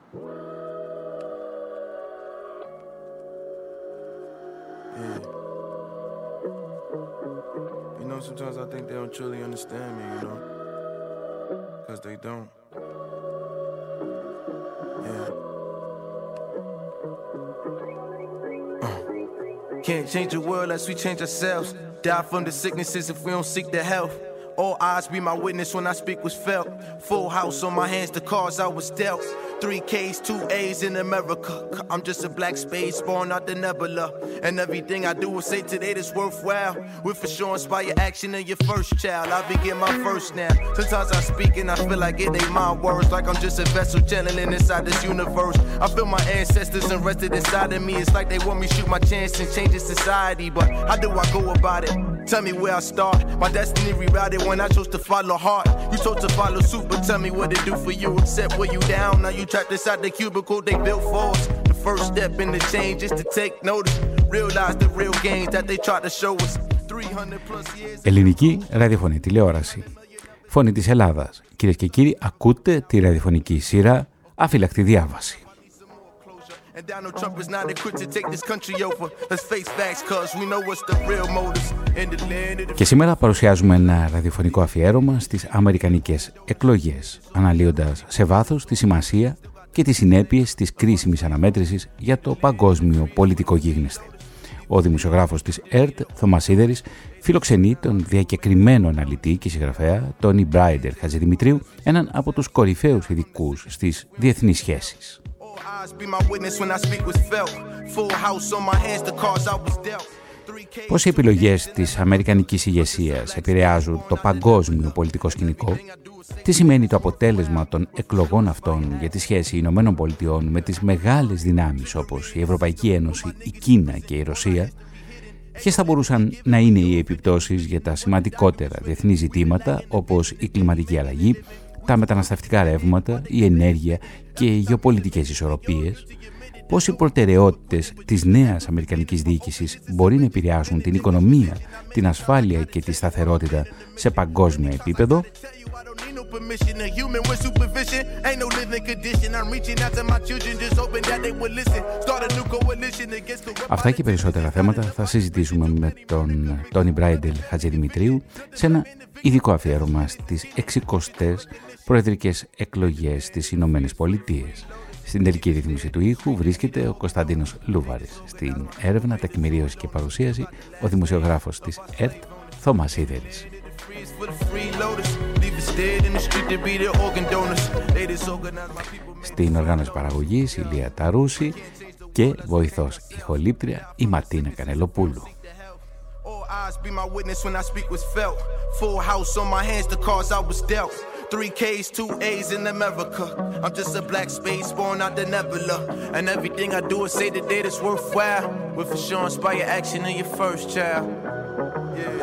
Yeah. You know, sometimes I think they don't truly understand me, you know? Because they don't. Yeah. Can't change the world unless we change ourselves. Die from the sicknesses if we don't seek the health. All eyes be my witness when I speak was felt. Full house on my hands, the cards I was dealt. 3 Ks, 2 A's in America. I'm just a black space born out the nebula. And everything I do will say today that's worthwhile. Will for sure inspire action in your first child. I begin my first now. Sometimes I speak and I feel like it ain't my words. Like I'm just a vessel channeling inside this universe. I feel my ancestors invested inside of me. It's like they want me to shoot my chance and change the society. But how do I go about it? Tell me where I start. My destiny rerouted when I chose to follow heart. You chose to follow suit, but tell me what it do for you. Except when you down, now you trapped inside the cubicle they built for us. The first step in the change is to take notice. Realize the real gains that they tried to show us. 300 plus years. Ελληνική ραδιοφωνή τηλεόραση. Φωνή της Ελλάδας. Κυρίες και κύριοι, ακούτε τη ραδιοφωνική σειρά Αφύλακτη Διάβαση. Και σήμερα παρουσιάζουμε ένα ραδιοφωνικό αφιέρωμα στις αμερικανικές εκλογές, αναλύοντας σε βάθος τη σημασία και τις συνέπειες της κρίσιμης αναμέτρησης για το παγκόσμιο πολιτικό γίγνεσθε. Ο δημοσιογράφος της ΕΡΤ, Θωμασίδερης, φιλοξενεί τον διακεκριμένο αναλυτή και συγγραφέα Τόνι Μπράιντερ Χατζηδημητρίου, έναν από τους κορυφαίους ειδικούς στις διεθνείς σχέσεις. Πώς οι επιλογές της αμερικανικής ηγεσίας επηρεάζουν το παγκόσμιο πολιτικό σκηνικό, τι σημαίνει το αποτέλεσμα των εκλογών αυτών για τη σχέση Ηνωμένων Πολιτειών με τις μεγάλες δυνάμεις όπως η Ευρωπαϊκή Ένωση, η Κίνα και η Ρωσία, ποιες θα μπορούσαν να είναι οι επιπτώσεις για τα σημαντικότερα διεθνή ζητήματα όπως η κλιματική αλλαγή, τα μεταναστευτικά ρεύματα, η ενέργεια και οι γεωπολιτικές ισορροπίες, πώς οι προτεραιότητες της νέας αμερικανικής διοίκησης μπορεί να επηρεάσουν την οικονομία, την ασφάλεια και τη σταθερότητα σε παγκόσμιο επίπεδο. Αυτά και περισσότερα θέματα θα συζητήσουμε με τον Τόνι Μπράιντερ Χατζηδημητρίου σε ένα ειδικό αφιέρωμα στις 60ες προεδρικές εκλογές στις Ηνωμένες Πολιτείες. Στην τελική ρύθμιση του ήχου βρίσκεται ο Κωνσταντίνος Λούβαρης. Στην έρευνα, τεκμηρίωση και παρουσίαση ο δημοσιογράφος της ΕΡΤ, Θωμασίδερης. Στην οργάνωση παραγωγής η Λία Ταρούση και βοηθός ηχολήπτρια η Ματίνα Κανελοπούλου. Be my witness when I speak was felt. Full house on my hands, the cards I was dealt. 3 Ks, 2 A's in America. I'm just a black space born out the nebula. And everything I do is say today that's worthwhile. Will for sure inspire action in your first child. Yeah.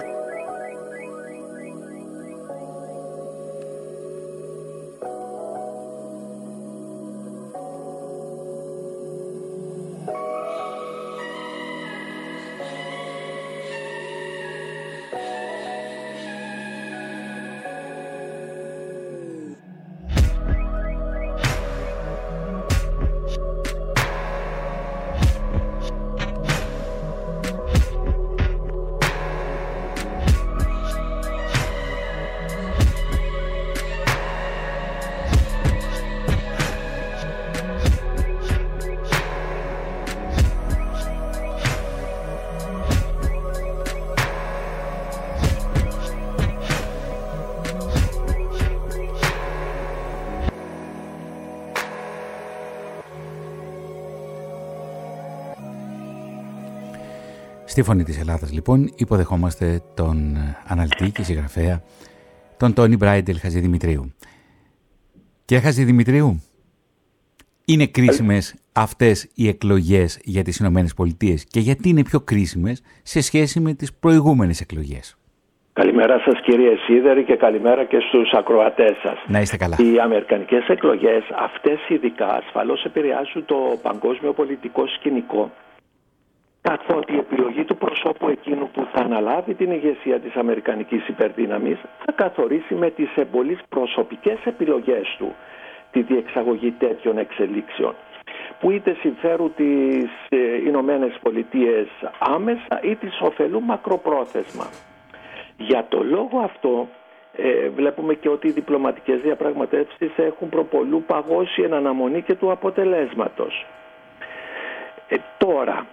Στη Φωνή της Ελλάδας, λοιπόν, υποδεχόμαστε τον αναλυτή και συγγραφέα, τον Τόνι Μπράιντερ Χατζηδημητρίου. Κύριε Χατζηδημητρίου, είναι κρίσιμες αυτές οι εκλογές για τις Ηνωμένες Πολιτείες και γιατί είναι πιο κρίσιμες σε σχέση με τις προηγούμενες εκλογές? Καλημέρα σας κύριε Σίδερη και καλημέρα και στους ακροατές σας. Να είστε καλά. Οι αμερικανικές εκλογές αυτές ειδικά ασφαλώς επηρεάζουν το παγκόσμιο πολιτικό σκηνικό, καθότι η επιλογή του προσώπου εκείνου που θα αναλάβει την ηγεσία της αμερικανικής υπερδύναμης θα καθορίσει με τις εμπολείς προσωπικές επιλογές του τη διεξαγωγή τέτοιων εξελίξεων, που είτε συμφέρουν τις Ηνωμένες Πολιτείες άμεσα ή τις ωφελούν μακροπρόθεσμα. Για το λόγο αυτό βλέπουμε και ότι οι διπλωματικές διαπραγματεύσεις έχουν προπολού παγώσει εν αναμονή και του αποτελέσματος. Τώρα,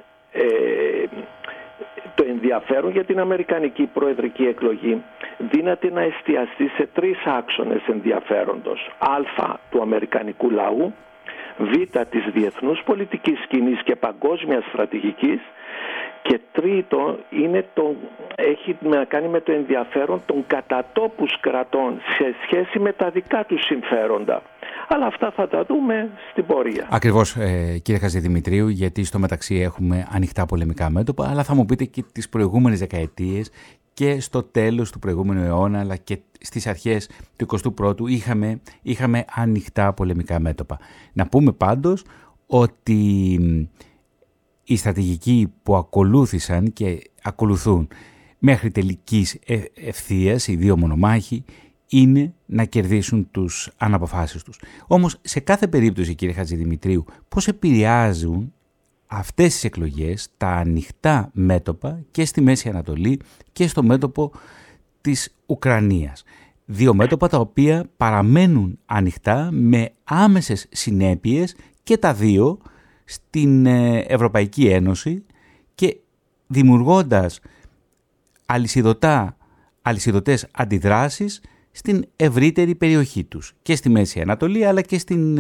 το ενδιαφέρον για την αμερικανική προεδρική εκλογή δύναται να εστιαστεί σε 3 άξονες ενδιαφέροντος. Α, του αμερικανικού λαού, Β, της διεθνούς πολιτικής σκηνής και παγκόσμιας στρατηγικής, και τρίτο έχει να κάνει με το ενδιαφέρον των κατατόπους κρατών σε σχέση με τα δικά τους συμφέροντα. Αλλά αυτά θα τα δούμε στην πορεία. Ακριβώς, κύριε Χατζηδημητρίου, γιατί στο μεταξύ έχουμε ανοιχτά πολεμικά μέτωπα, αλλά θα μου πείτε και τις προηγούμενες δεκαετίες και στο τέλος του προηγούμενου αιώνα, αλλά και στις αρχές του 21ου είχαμε ανοιχτά πολεμικά μέτωπα. Να πούμε πάντως ότι οι στρατηγικοί που ακολούθησαν και ακολουθούν μέχρι τελικής ευθείας, οι δύο μονομάχοι, είναι να κερδίσουν τους αναποφάσεις τους. Όμως σε κάθε περίπτωση, κύριε Χατζηδημητρίου, πώς επηρεάζουν αυτές τις εκλογές τα ανοιχτά μέτωπα και στη Μέση Ανατολή και στο μέτωπο της Ουκρανίας? 2 μέτωπα τα οποία παραμένουν ανοιχτά με άμεσες συνέπειες και τα 2 στην Ευρωπαϊκή Ένωση και δημιουργώντας αλυσιδωτές αντιδράσεις στην ευρύτερη περιοχή τους και στη Μέση Ανατολή αλλά και στην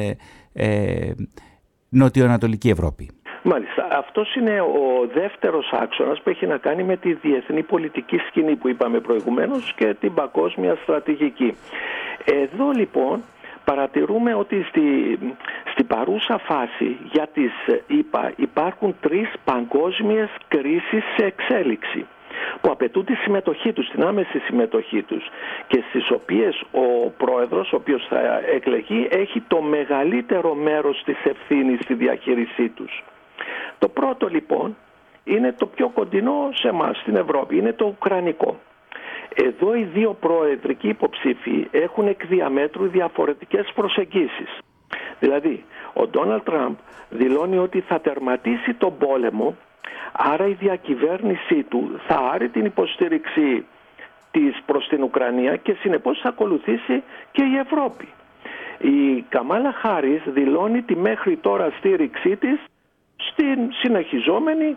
νοτιοανατολική Ευρώπη. Μάλιστα. Αυτός είναι ο δεύτερος άξονας που έχει να κάνει με τη διεθνή πολιτική σκηνή που είπαμε προηγουμένως και την παγκόσμια στρατηγική. Εδώ λοιπόν παρατηρούμε ότι στη παρούσα φάση για τις ΗΠΑ υπάρχουν 3 παγκόσμιες κρίσεις σε εξέλιξη που απαιτούν τη συμμετοχή τους, την άμεση συμμετοχή τους και στις οποίες ο πρόεδρος, ο οποίος θα εκλεγεί, έχει το μεγαλύτερο μέρος της ευθύνης στη διαχείρισή τους. Το πρώτο λοιπόν είναι το πιο κοντινό σε εμάς στην Ευρώπη, είναι το ουκρανικό. Εδώ οι 2 προεδρικοί υποψήφοι έχουν εκ διαμέτρου διαφορετικές προσεγγίσεις. Δηλαδή, ο Ντόναλντ Τραμπ δηλώνει ότι θα τερματίσει τον πόλεμο, άρα η διακυβέρνησή του θα άρει την υποστήριξή της προς την Ουκρανία και συνεπώς θα ακολουθήσει και η Ευρώπη. Η Καμάλα Χάρις δηλώνει τη μέχρι τώρα στήριξή της στην συνεχιζόμενη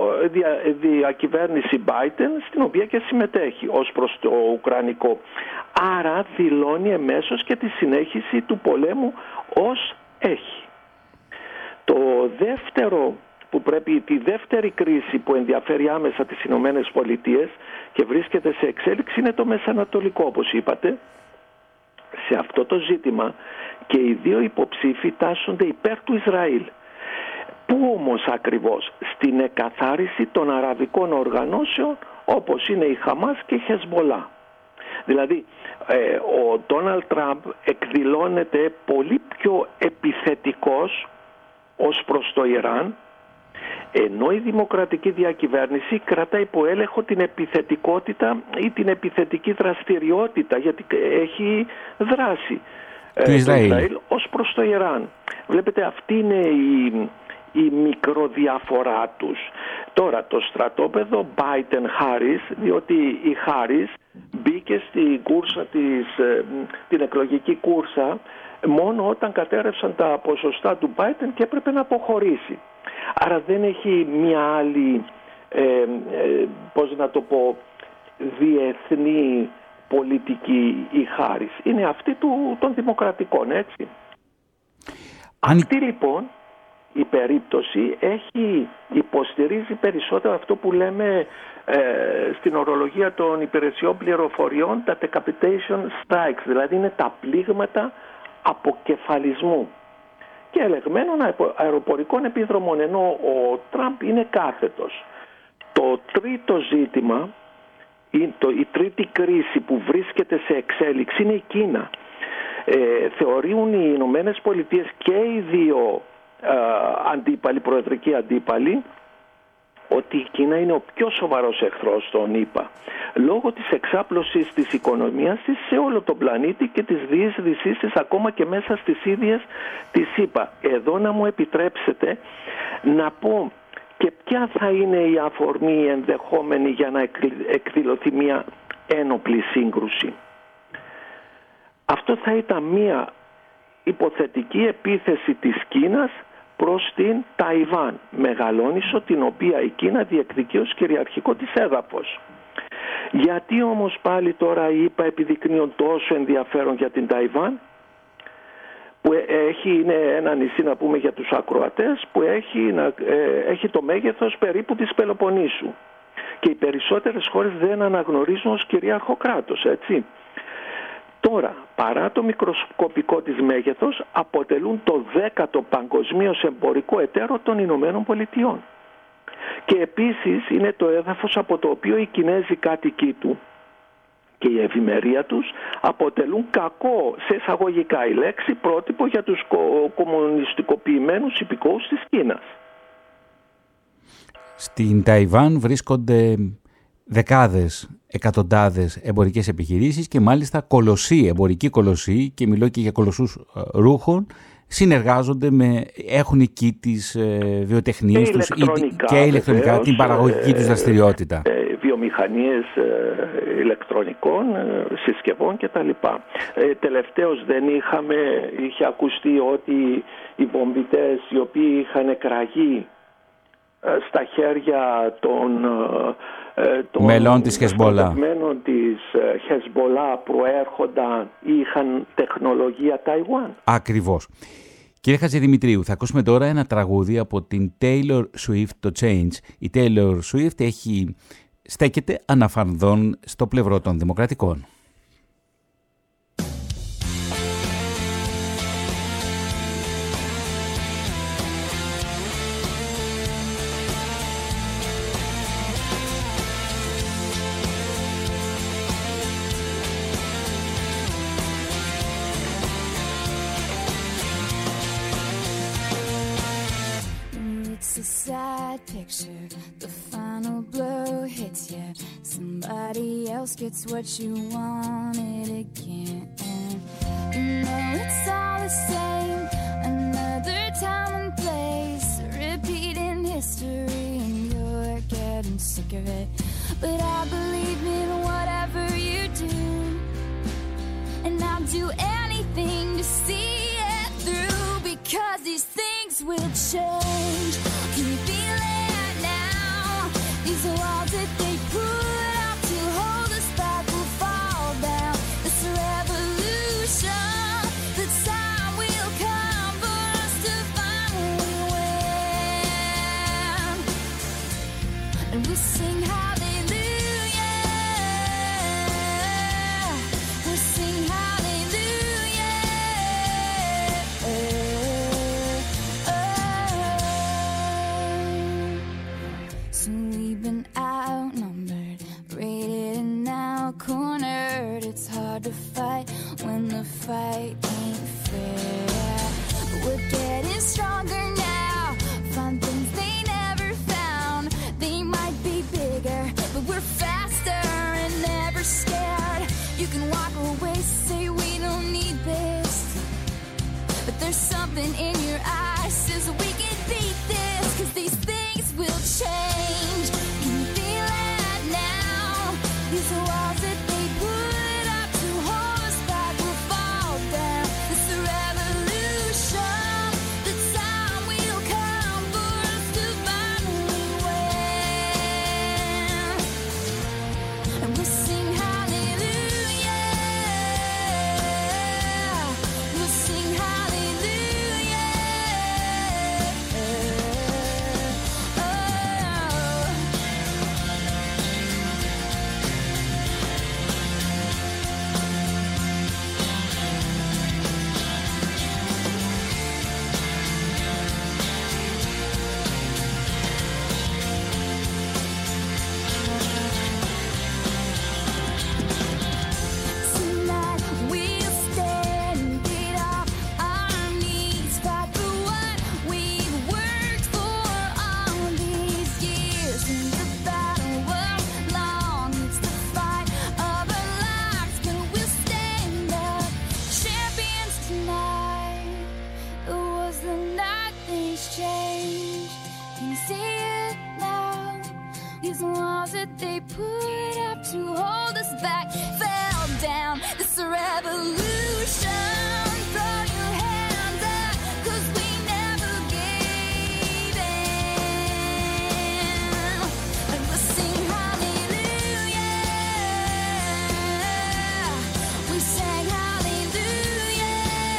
διακυβέρνηση Biden, στην οποία και συμμετέχει ως προς το ουκρανικό. Άρα δηλώνει εμέσως και τη συνέχιση του πολέμου ως έχει. Το δεύτερο τη δεύτερη κρίση που ενδιαφέρει άμεσα τις Ηνωμένες Πολιτείες και βρίσκεται σε εξέλιξη είναι το Μεσανατολικό, όπως είπατε. Σε αυτό το ζήτημα και οι 2 υποψήφοι τάσσονται υπέρ του Ισραήλ. Πού όμως ακριβώς? Στην εκαθάριση των αραβικών οργανώσεων όπως είναι η Χαμάς και η Χεσμολά. Δηλαδή ο Ντόναλντ Τραμπ εκδηλώνεται πολύ πιο επιθετικός ως προς το Ιράν, ενώ η δημοκρατική διακυβέρνηση κρατά υπό έλεγχο την επιθετικότητα ή την επιθετική δραστηριότητα, γιατί έχει δράση του Ισραήλ ως προς το Ιράν. Βλέπετε, αυτή είναι η μικροδιαφορά τους. Τώρα το στρατόπεδο Biden-Harris, διότι η Harris μπήκε στην κούρσα την εκλογική κούρσα μόνο όταν κατέρευσαν τα ποσοστά του Biden και έπρεπε να αποχωρήσει. Άρα δεν έχει μια άλλη, διεθνή πολιτική η Harris. Είναι αυτή των δημοκρατικών, έτσι. Αυτή λοιπόν η περίπτωση υποστηρίζει περισσότερο αυτό που λέμε στην ορολογία των υπηρεσιών πληροφοριών, τα decapitation strikes, δηλαδή είναι τα πλήγματα αποκεφαλισμού και ελεγμένων αεροπορικών επίδρομων, ενώ ο Τραμπ είναι κάθετος. Το τρίτο ζήτημα, η τρίτη κρίση που βρίσκεται σε εξέλιξη είναι η Κίνα. Θεωρούν οι Ηνωμένες Πολιτείες και οι 2 προεδρικοί αντίπαλοι ότι η Κίνα είναι ο πιο σοβαρός εχθρός των ΗΠΑ λόγω της εξάπλωσης της οικονομίας της σε όλο τον πλανήτη και της διείσδυσής της ακόμα και μέσα στις ίδιες της ΗΠΑ. Εδώ να μου επιτρέψετε να πω και ποια θα είναι η αφορμή ενδεχόμενη για να εκδηλωθεί μια ένοπλη σύγκρουση. Αυτό θα ήταν μια υποθετική επίθεση της Κίνας προς την Ταϊβάν, Μεγαλόνισσο, την οποία η Κίνα διεκδικεί ως κυριαρχικό της έδαφος. Γιατί όμως πάλι τώρα οι ΗΠΑ επιδεικνύουν τόσο ενδιαφέρον για την Ταϊβάν, που είναι ένα νησί, να πούμε για τους ακροατές, που έχει το μέγεθος περίπου της Πελοποννήσου και οι περισσότερες χώρες δεν αναγνωρίζουν ως κυρίαρχο κράτος, έτσι. Τώρα, παρά το μικροσκοπικό της μέγεθος, αποτελούν το 10ο παγκοσμίως εμπορικό εταίρο των Ηνωμένων Πολιτειών. Και επίσης είναι το έδαφος από το οποίο οι Κινέζοι κάτοικοι του και η ευημερία τους αποτελούν κακό, σε εισαγωγικά η λέξη, πρότυπο για τους κομμουνιστικοποιημένους υπηκόους της Κίνας. Στην Ταϊβάν βρίσκονται δεκάδες, εκατοντάδες εμπορικές επιχειρήσεις και μάλιστα κολοσσοί, εμπορικοί κολοσσοί, και μιλώ και για κολοσσούς ρούχων, συνεργάζονται έχουν εκεί τις βιοτεχνίες τους και ηλεκτρονικά, βεβαίως, την παραγωγική τους δραστηριότητα. Βιομηχανίες ηλεκτρονικών συσκευών κτλ. Τελευταίως είχε ακουστεί ότι οι βομβιτές οι οποίοι είχαν εκραγεί στα χέρια των μελών της Χεσμπολά προέρχονταν ή είχαν τεχνολογία Ταϊουάν. Ακριβώς. Κύριε Χατζηδημητρίου, θα ακούσουμε τώρα ένα τραγούδι από την Taylor Swift, το Change. Η Taylor Swift στέκεται αναφανδόν στο πλευρό των δημοκρατικών. Picture, the final blow hits you. Somebody else gets what you wanted again. You know it's all the same. Another time and place, repeating history, and you're getting sick of it. But I believe in whatever you do, and I'll do anything to see it through, because these things will change. Can you feel it now? These walls that they put up to hold us back will fall down. This revolution, the time will come for us to finally win. And we'll sing hallelujah. We'll sing hallelujah. So we've been outnumbered, rated and now cornered. It's hard to fight when the fight ain't fair. But we're getting stronger now, find things they never found. They might be bigger, but we're faster and never scared. You can walk away, say we don't need this, but there's something in your eyes says we can beat this, 'cause these things will change. Can you feel it now? These walls that they put up to hold us back will fall down. It's the revolution. The time will come for us to finally win. And we'll sing hallelujah. We'll sing hallelujah. Oh, These walls that they put up to hold us back fell down. This revolution. Throw your hands up, 'cause we never gave in. And we'll sing hallelujah. We sang hallelujah.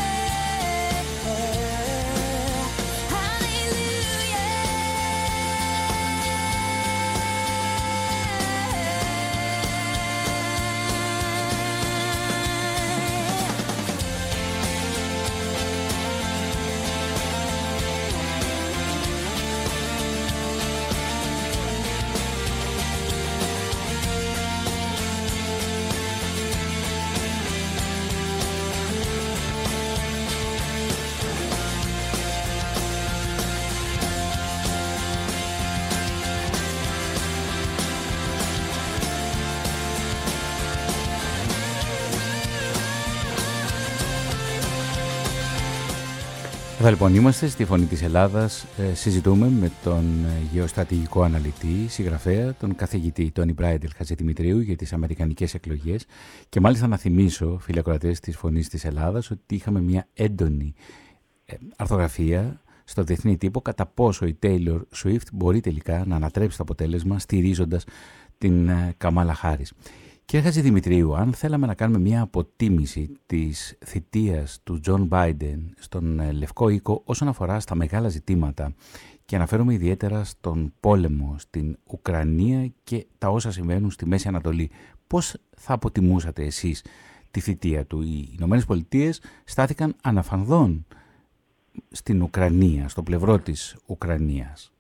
Εδώ λοιπόν είμαστε στη Φωνή της Ελλάδας, συζητούμε με τον γεωστρατηγικό αναλυτή, συγγραφέα, τον καθηγητή Τόνι Μπράιντελ Χατζηδημητρίου για τις αμερικανικές εκλογές και μάλιστα να θυμίσω, φίλοι ακροατές της Φωνής της Ελλάδας, ότι είχαμε μια έντονη αρθογραφία στο διεθνή τύπο κατά πόσο η Taylor Swift μπορεί τελικά να ανατρέψει το αποτέλεσμα στηρίζοντας την Καμάλα Χάρις. Κύριε Χατζηδημητρίου, αν θέλαμε να κάνουμε μια αποτίμηση της θητείας του Τζον Μπάιντεν στον Λευκό Οίκο όσον αφορά στα μεγάλα ζητήματα και αναφέρομαι ιδιαίτερα στον πόλεμο στην Ουκρανία και τα όσα συμβαίνουν στη Μέση Ανατολή, πώς θα αποτιμούσατε εσείς τη θητεία του? Οι Ηνωμένες Πολιτείες στάθηκαν αναφανδόν στην Ουκρανία, στο πλευρό της Ουκρανίας.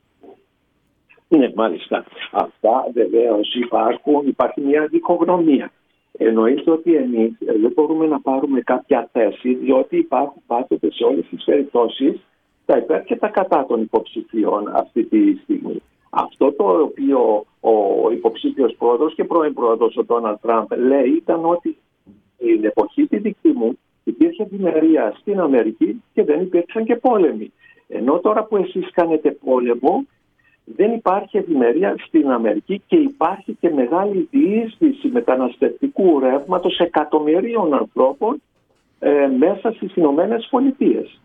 Ναι, μάλιστα. Αυτά βεβαίως υπάρχει μια δικογνωμία. Εννοείται ότι εμείς δεν μπορούμε να πάρουμε κάποια θέση, διότι υπάρχουν πάντοτε σε όλες τις περιπτώσεις τα υπέρ και τα κατά των υποψηφίων αυτή τη στιγμή. Αυτό το οποίο ο υποψήφιος πρόεδρος και πρώην πρόεδρος ο Ντόναλντ Τραμπ λέει ήταν ότι στην εποχή τη δική μου υπήρχε ευημερία στην Αμερική και δεν υπήρξαν και πόλεμοι. Ενώ τώρα που εσείς κάνετε πόλεμο, δεν υπάρχει ευημερία στην Αμερική και υπάρχει και μεγάλη διείσδυση μεταναστευτικού ρεύματος εκατομμυρίων ανθρώπων μέσα στις Ηνωμένες Πολιτείες.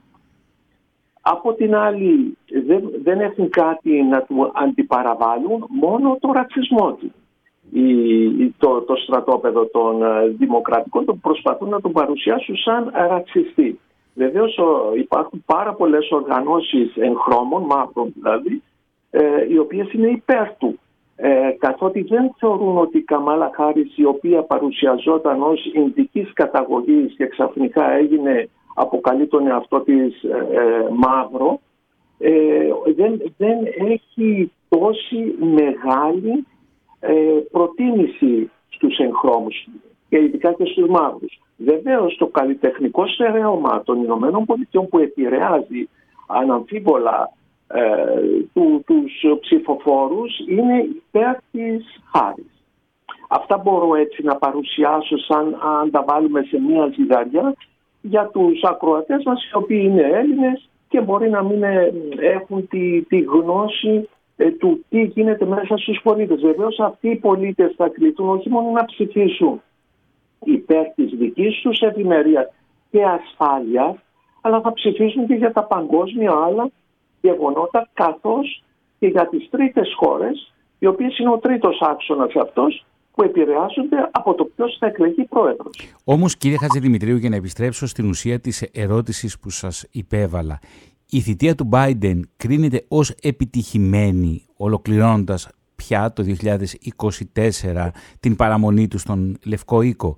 Από την άλλη δεν έχουν κάτι να του αντιπαραβάλουν, μόνο το ρατσισμό του. Το στρατόπεδο των δημοκρατικών το προσπαθούν να τον παρουσιάσουν σαν ρατσιστή. Βεβαίως υπάρχουν πάρα πολλές οργανώσεις εγχρώμων, μαύρων δηλαδή, οι οποίες είναι υπέρ του, καθότι δεν θεωρούν ότι η Καμάλα Χάρις, η οποία παρουσιαζόταν ως ινδικής καταγωγής και ξαφνικά αποκαλεί τον εαυτό της μαύρο, δεν έχει τόση μεγάλη προτίμηση στους εγχρώμους και ειδικά και στους μαύρους. Βεβαίως το καλλιτεχνικό στερέωμα των Ηνωμένων Πολιτειών που επηρεάζει αναμφίβολα τους ψηφοφόρους είναι υπέρ της Χάρις. Αυτά μπορώ έτσι να παρουσιάσω σαν αν τα βάλουμε σε μια ζυγαριά για τους ακροατές μας, οι οποίοι είναι Έλληνες και μπορεί να μην έχουν τη γνώση του τι γίνεται μέσα στους πολίτες. Βεβαίως αυτοί οι πολίτες θα κληθούν όχι μόνο να ψηφίσουν υπέρ της δικής τους ευημερίας και ασφάλειας, αλλά θα ψηφίσουν και για τα παγκόσμια άλλα γεγονότα, καθώς και για τις τρίτες χώρες, οι οποίες είναι ο τρίτος άξονας αυτός που επηρεάζονται από το ποιος θα εκλεγεί πρόεδρος. Όμως, κύριε Χατζηδημητρίου, για να επιστρέψω στην ουσία της ερώτησης που σας υπέβαλα, η θητεία του Μπάιντεν κρίνεται ως επιτυχημένη, ολοκληρώνοντας πια το 2024 την παραμονή του στον Λευκό Οίκο?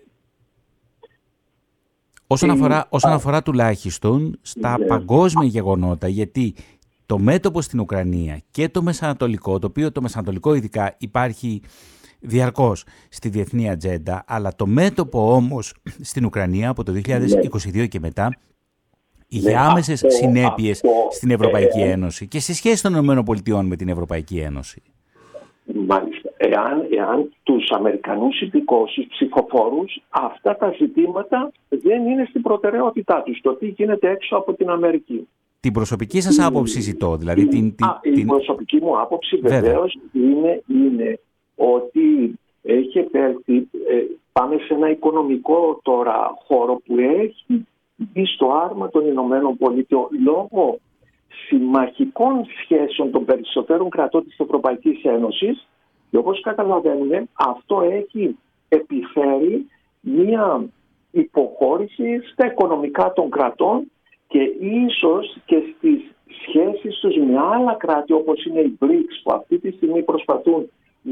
Όσον αφορά τουλάχιστον στα παγκόσμια γεγονότα, γιατί το μέτωπο στην Ουκρανία και το Μεσανατολικό, το οποίο το Μεσανατολικό ειδικά υπάρχει διαρκώς στη διεθνή ατζέντα, αλλά το μέτωπο όμως στην Ουκρανία από το 2022 και μετά είχε άμεσες συνέπειες στην Ευρωπαϊκή Ένωση και στη σχέση των ΗΠΑ με την Ευρωπαϊκή Ένωση. Μάλιστα. Εάν τους Αμερικανούς υπηκόους ψηφοφόρους, αυτά τα ζητήματα δεν είναι στην προτεραιότητά τους, το τι γίνεται έξω από την Αμερική. Την προσωπική σας άποψη ζητώ. Δηλαδή η προσωπική μου άποψη βεβαίως είναι ότι έχει επέλθει, πάμε σε ένα οικονομικό τώρα χώρο που έχει μπει στο άρμα των Ηνωμένων Πολιτειών λόγω συμμαχικών σχέσεων των περισσότερων κρατών της Ευρωπαϊκής Ένωσης, και όπως καταλαβαίνουμε αυτό έχει επιφέρει μία υποχώρηση στα οικονομικά των κρατών και ίσως και στις σχέσεις τους με άλλα κράτη όπως είναι οι BRICS, που αυτή τη στιγμή προσπαθούν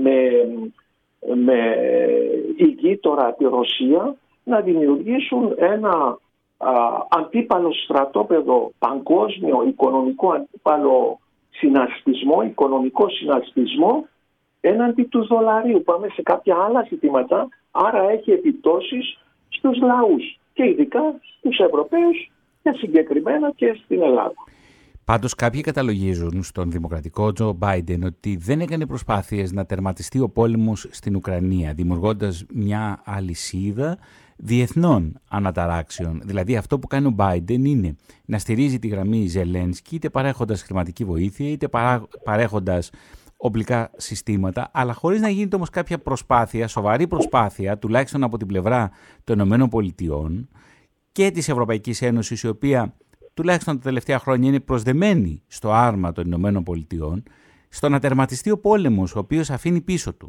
με ηγείτορα τη Ρωσία να δημιουργήσουν ένα αντίπαλο στρατόπεδο, παγκόσμιο οικονομικό αντίπαλο οικονομικό συνασπισμό έναντι του δολαρίου. Πάμε σε κάποια άλλα ζητήματα, άρα έχει επιπτώσεις στους λαούς και ειδικά στους Ευρωπαίους και συγκεκριμένα και στην Ελλάδα. Πάντως κάποιοι καταλογίζουν στον δημοκρατικό Τζο Μπάιντεν ότι δεν έκανε προσπάθειες να τερματιστεί ο πόλεμος στην Ουκρανία, δημιουργώντας μια αλυσίδα διεθνών αναταράξεων. Δηλαδή αυτό που κάνει ο Μπάιντεν είναι να στηρίζει τη γραμμή Ζελένσκι, είτε παρέχοντας χρηματική βοήθεια, είτε παρέχοντας οπλικά συστήματα, αλλά χωρίς να γίνεται όμως κάποια προσπάθεια, σοβαρή προσπάθεια, τουλάχιστον από την πλευρά των ΗΠΑ και της Ευρωπαϊκής Ένωσης, η οποία τουλάχιστον τα τελευταία χρόνια είναι προσδεμένη στο άρμα των ΗΠΑ, στο να τερματιστεί ο πόλεμος, ο οποίος αφήνει πίσω του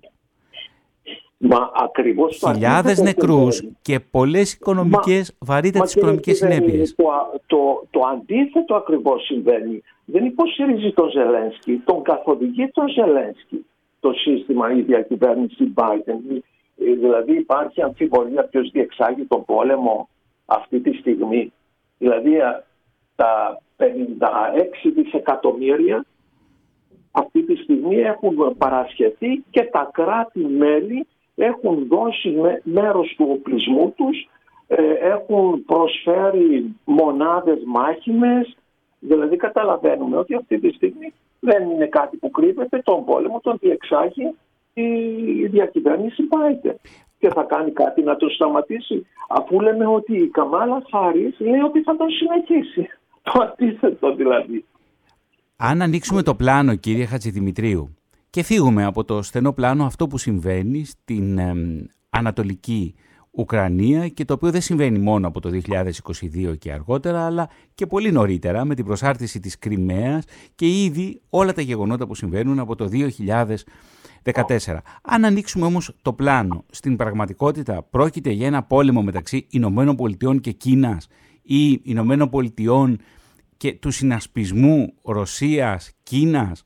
χιλιάδες νεκρούς και πολλές οικονομικές, βαρύτατες οικονομικές συνέπειες. Το αντίθετο ακριβώς συμβαίνει. Δεν υποστηρίζει τον Ζελένσκι, τον καθοδηγεί τον Ζελένσκι το σύστημα, η διακυβέρνηση Biden. Δηλαδή υπάρχει αμφιβολία ποιος διεξάγει τον πόλεμο αυτή τη στιγμή. Δηλαδή τα 56 δισεκατομμύρια αυτή τη στιγμή έχουν παρασχεθεί και τα κράτη-μέλη έχουν δώσει μέρος του οπλισμού τους, έχουν προσφέρει μονάδες μάχημες. Δηλαδή καταλαβαίνουμε ότι αυτή τη στιγμή δεν είναι κάτι που κρύβεται, τον πόλεμο τον διεξάγει η διακυβέρνηση Biden. Και θα κάνει κάτι να τον σταματήσει, αφού λέμε ότι η Καμάλα Χάρις λέει ότι θα τον συνεχίσει. Το αντίθετο δηλαδή. Αν ανοίξουμε το πλάνο, κύριε Χατζηδημητρίου, και φύγουμε από το στενό πλάνο αυτό που συμβαίνει στην Ανατολική Ουκρανία και το οποίο δεν συμβαίνει μόνο από το 2022 και αργότερα, αλλά και πολύ νωρίτερα με την προσάρτηση της Κριμαίας και ήδη όλα τα γεγονότα που συμβαίνουν από το 2014. Αν ανοίξουμε όμως το πλάνο, στην πραγματικότητα πρόκειται για ένα πόλεμο μεταξύ Ηνωμένων Πολιτειών και Κίνας ή Ηνωμένων Πολιτειών και του συνασπισμού Ρωσίας-Κίνας.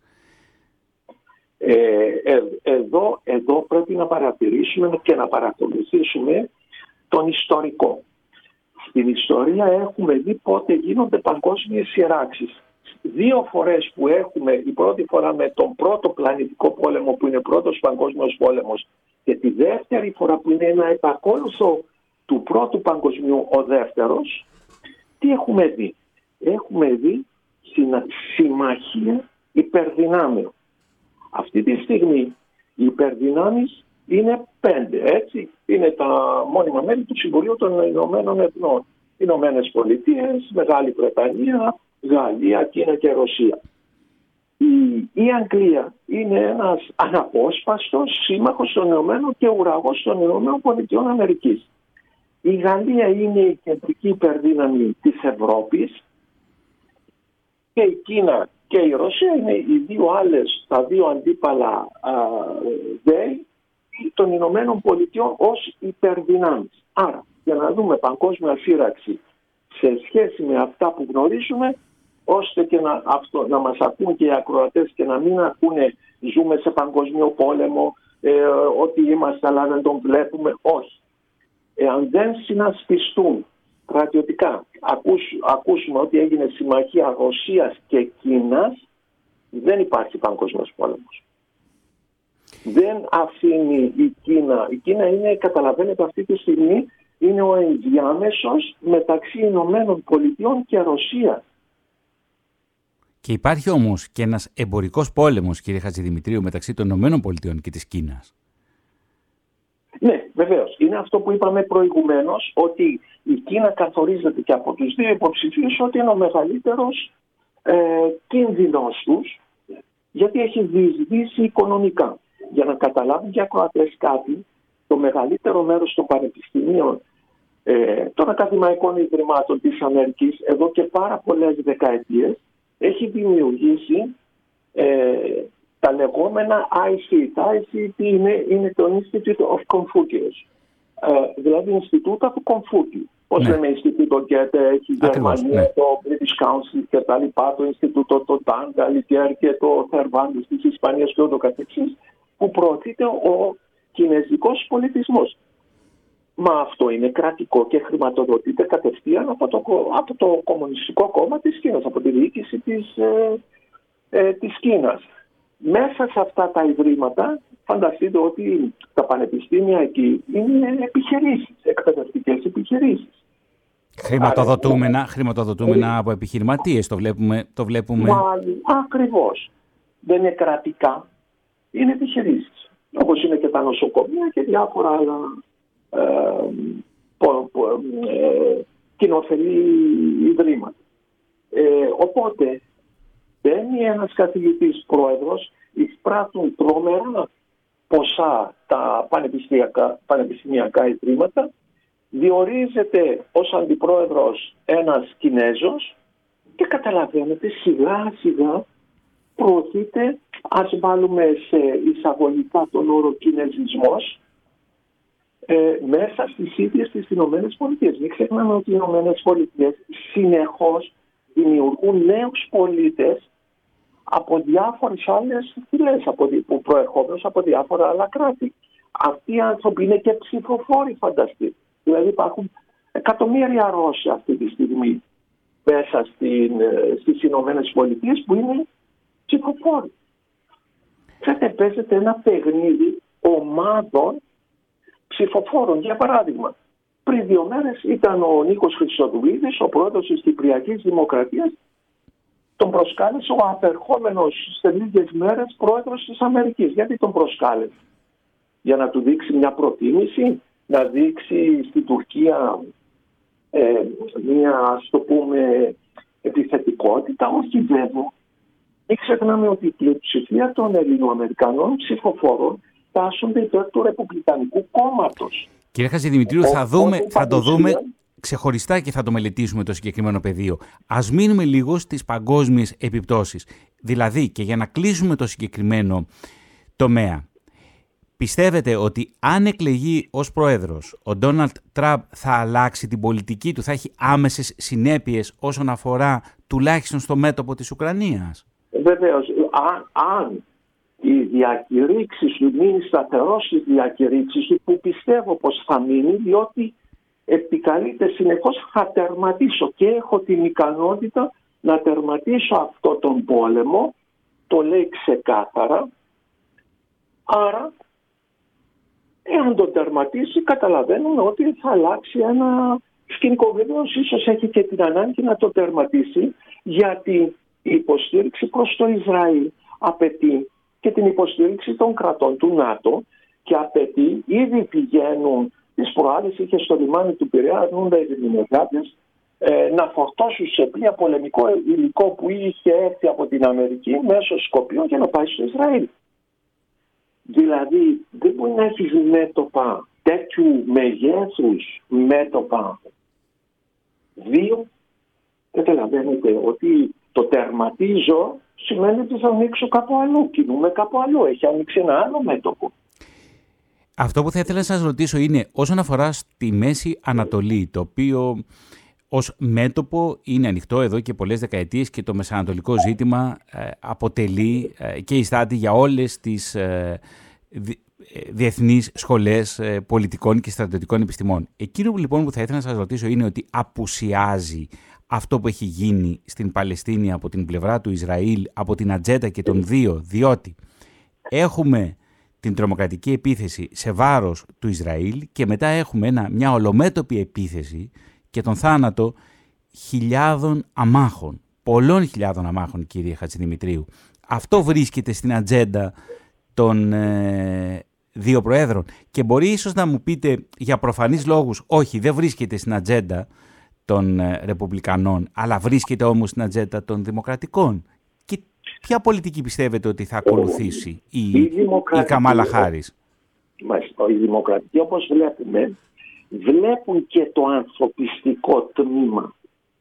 Εδώ πρέπει να παρατηρήσουμε και να παρακολουθήσουμε τον ιστορικό. Στην ιστορία έχουμε δει πότε γίνονται παγκόσμιες σειράξεις. 2 φορές που έχουμε, η πρώτη φορά με τον πρώτο πλανητικό πόλεμο που είναι πρώτος παγκόσμιος πόλεμος και τη δεύτερη φορά που είναι ένα επακόλουθο του πρώτου παγκοσμίου ο δεύτερος, τι έχουμε δει? Έχουμε δει συμμαχία υπερδυνάμεων. Αυτή τη στιγμή οι υπερδυνάμεις είναι 5, έτσι. Είναι τα μόνιμα μέλη του Συμβουλίου των Ηνωμένων Εθνών. Ηνωμένες Πολιτείες, Μεγάλη Βρετανία, Γαλλία, Κίνα και Ρωσία. Η Αγγλία είναι ένας αναπόσπαστος σύμμαχος των Ηνωμένων και ουραγός των Ηνωμένων Πολιτειών Αμερικής. Η Γαλλία είναι η κεντρική υπερδύναμη της Ευρώπης και η Κίνα και η Ρωσία είναι οι τα δύο αντίπαλα δέη των Ηνωμένων Πολιτειών ως υπερδυνάμεις. Άρα, για να δούμε παγκόσμια σύραξη σε σχέση με αυτά που γνωρίζουμε, ώστε και να μας ακούν και οι ακροατές και να μην ακούνε ζούμε σε παγκοσμίο πόλεμο, ότι είμαστε αλλά δεν τον βλέπουμε. Όχι. Εάν δεν συνασπιστούν στρατιωτικά, ακούσουμε ότι έγινε συμμαχία Ρωσίας και Κίνας, δεν υπάρχει παγκόσμιος πόλεμος. Δεν αφήνει η Κίνα. Η Κίνα είναι, καταλαβαίνετε αυτή τη στιγμή, είναι ο ενδιάμεσος μεταξύ Ηνωμένων Πολιτειών και Ρωσίας. Και υπάρχει όμως και ένας εμπορικός πόλεμος, κύριε Χατζηδημητρίου, μεταξύ των Ηνωμένων Πολιτειών και της Κίνας. Ναι, βεβαίως. Είναι αυτό που είπαμε προηγουμένως, ότι η Κίνα καθορίζεται και από τους δύο υποψηφίους ότι είναι ο μεγαλύτερος κίνδυνος τους, γιατί έχει διεισδύσει οικονομικά. Για να καταλάβουν οι ακροατές κάτι, το μεγαλύτερο μέρος των πανεπιστημίων, των ακαδημαϊκών ιδρυμάτων της Αμερικής, εδώ και πάρα πολλές δεκαετίες, έχει δημιουργήσει τα λεγόμενα IC. Τα IC είναι το Institute of Confucius, δηλαδή Ινστιτούτα του Κομφούκιου. Πώς λέμε Ινστιτούτο Γκέτε, έχει η Γερμανία, το British Council και τα λοιπά, το Ινστιτούτο το Dante Alighieri και το Cervantes της Ισπανίας και ούτω καθεξής, που προωθείται ο κινέζικος πολιτισμός. Μα αυτό είναι κρατικό και χρηματοδοτείται κατευθείαν από το Κομμουνιστικό Κόμμα της Κίνας, από τη διοίκηση της Κίνας. Μέσα σε αυτά τα ιδρύματα, φανταστείτε ότι τα πανεπιστήμια εκεί είναι επιχειρήσεις, εκπαιδευτικές επιχειρήσεις. Χρηματοδοτούμενα από επιχειρηματίες, το βλέπουμε. Ακριβώς. Δεν είναι κρατικά, είναι επιχειρήσεις. Όπως είναι και τα νοσοκομεία και διάφορα άλλα κοινοφελή ιδρύματα. Οπότε μπαίνει ένας καθηγητής πρόεδρος, εισπράττουν τρομερά ποσά τα πανεπιστημιακά ιδρύματα, διορίζεται ως αντιπρόεδρος ένας Κινέζος και καταλαβαίνετε σιγά σιγά προωθείται, ας βάλουμε σε εισαγωγικά τον όρο κινέζισμος, μέσα στις ίδιες τις Ηνωμένες Πολιτείες. Μην ξεχνάμε ότι οι Ηνωμένες Πολιτείες συνεχώς δημιουργούν νέους πολίτες από διάφορες άλλες φυλές, που προερχόμενος από διάφορα άλλα κράτη. Αυτοί οι άνθρωποι είναι και ψηφοφόροι, φανταστείτε. Δηλαδή υπάρχουν εκατομμύρια Ρώσοι αυτή τη στιγμή μέσα στις Ηνωμένες Πολιτείες που είναι ψηφοφόροι. Ξέρετε, παίζεται ένα παιχνίδι ομάδων ψηφοφόρων. Για παράδειγμα, πριν 2 μέρες ήταν ο Νίκος Χρυσοδουλίδης, ο πρόεδρος της Κυπριακής Δημοκρατίας. Τον προσκάλεσε ο απερχόμενος σε λίγες μέρες πρόεδρος της Αμερικής. Γιατί τον προσκάλεσε? Για να του δείξει μια προτίμηση, να δείξει στην Τουρκία μια, ας το πούμε, επιθετικότητα? Όχι βέβαια. Μην ξεχνάμε ότι η πλειοψηφία των Ελληνοαμερικανών ψηφοφόρων τάσσονται υπέρ του Ρεπουμπλικανικού Κόμματος. Κύριε Χατζηδημητρίου, θα το δούμε ξεχωριστά και θα το μελετήσουμε το συγκεκριμένο πεδίο. Ας μείνουμε λίγο στις παγκόσμιες επιπτώσεις. Δηλαδή, και για να κλείσουμε το συγκεκριμένο τομέα, πιστεύετε ότι αν εκλεγεί ως πρόεδρος ο Ντόναλντ Τραμπ θα αλλάξει την πολιτική του, θα έχει άμεσες συνέπειες όσον αφορά τουλάχιστον στο μέτωπο της Ουκρανίας? Βεβαίως, αν οι διακηρύξεις του μείνει σταθερός στις διακηρύξεις του, που πιστεύω πως θα μείνει, διότι επικαλείται συνεχώς, θα τερματίσω και έχω την ικανότητα να τερματίσω αυτό τον πόλεμο, το λέει ξεκάθαρα. Άρα, εάν το τερματίσει, καταλαβαίνουμε ότι θα αλλάξει ένα σκηνικό. Βεβαίως, ίσως έχει και την ανάγκη να το τερματίσει, γιατί η υποστήριξη προς το Ισραήλ απαιτεί και την υποστήριξη των κρατών του ΝΑΤΟ και απαιτεί, ήδη πηγαίνουν, τις προάλλες είχε στο λιμάνι του Πειραιά οι Ελληνογάτες να φορτώσουν σε πλοία πολεμικό υλικό που είχε έρθει από την Αμερική μέσω Σκοπίων για να πάει στο Ισραήλ. Δηλαδή δεν μπορεί να έχεις μέτωπα τέτοιου μεγέθους μέτωπα. 2, καταλαβαίνετε ότι το τερματίζω σημαίνει ότι θα ανοίξω κάπου αλλού, κινούμε κάπου αλλού, έχει ανοίξει ένα άλλο μέτωπο. Αυτό που θα ήθελα να σας ρωτήσω είναι όσον αφορά στη Μέση Ανατολή, το οποίο ως μέτωπο είναι ανοιχτό εδώ και πολλές δεκαετίες και το μεσανατολικό ζήτημα αποτελεί και ειστάτη για όλες τις διεθνείς σχολές πολιτικών και στρατιωτικών επιστημών. Εκείνο λοιπόν που θα ήθελα να σας ρωτήσω είναι ότι απουσιάζει αυτό που έχει γίνει στην Παλαιστίνη από την πλευρά του Ισραήλ, από την ατζέντα και των δύο, διότι έχουμε την τρομοκρατική επίθεση σε βάρος του Ισραήλ και μετά έχουμε μια ολομέτωπη επίθεση και τον θάνατο χιλιάδων αμάχων, πολλών χιλιάδων αμάχων, κύριε Χατζηδημητρίου. Αυτό βρίσκεται στην ατζέντα των δύο προέδρων και μπορεί ίσως να μου πείτε για προφανείς λόγους όχι, δεν βρίσκεται στην ατζέντα των Ρεπουμπλικανών, αλλά βρίσκεται όμως στην ατζέντα των Δημοκρατικών. Και ποια πολιτική πιστεύετε ότι θα ακολουθήσει η Καμάλα Χάρις? Οι Δημοκρατικοί, όπως βλέπουμε, βλέπουν και το ανθρωπιστικό τμήμα.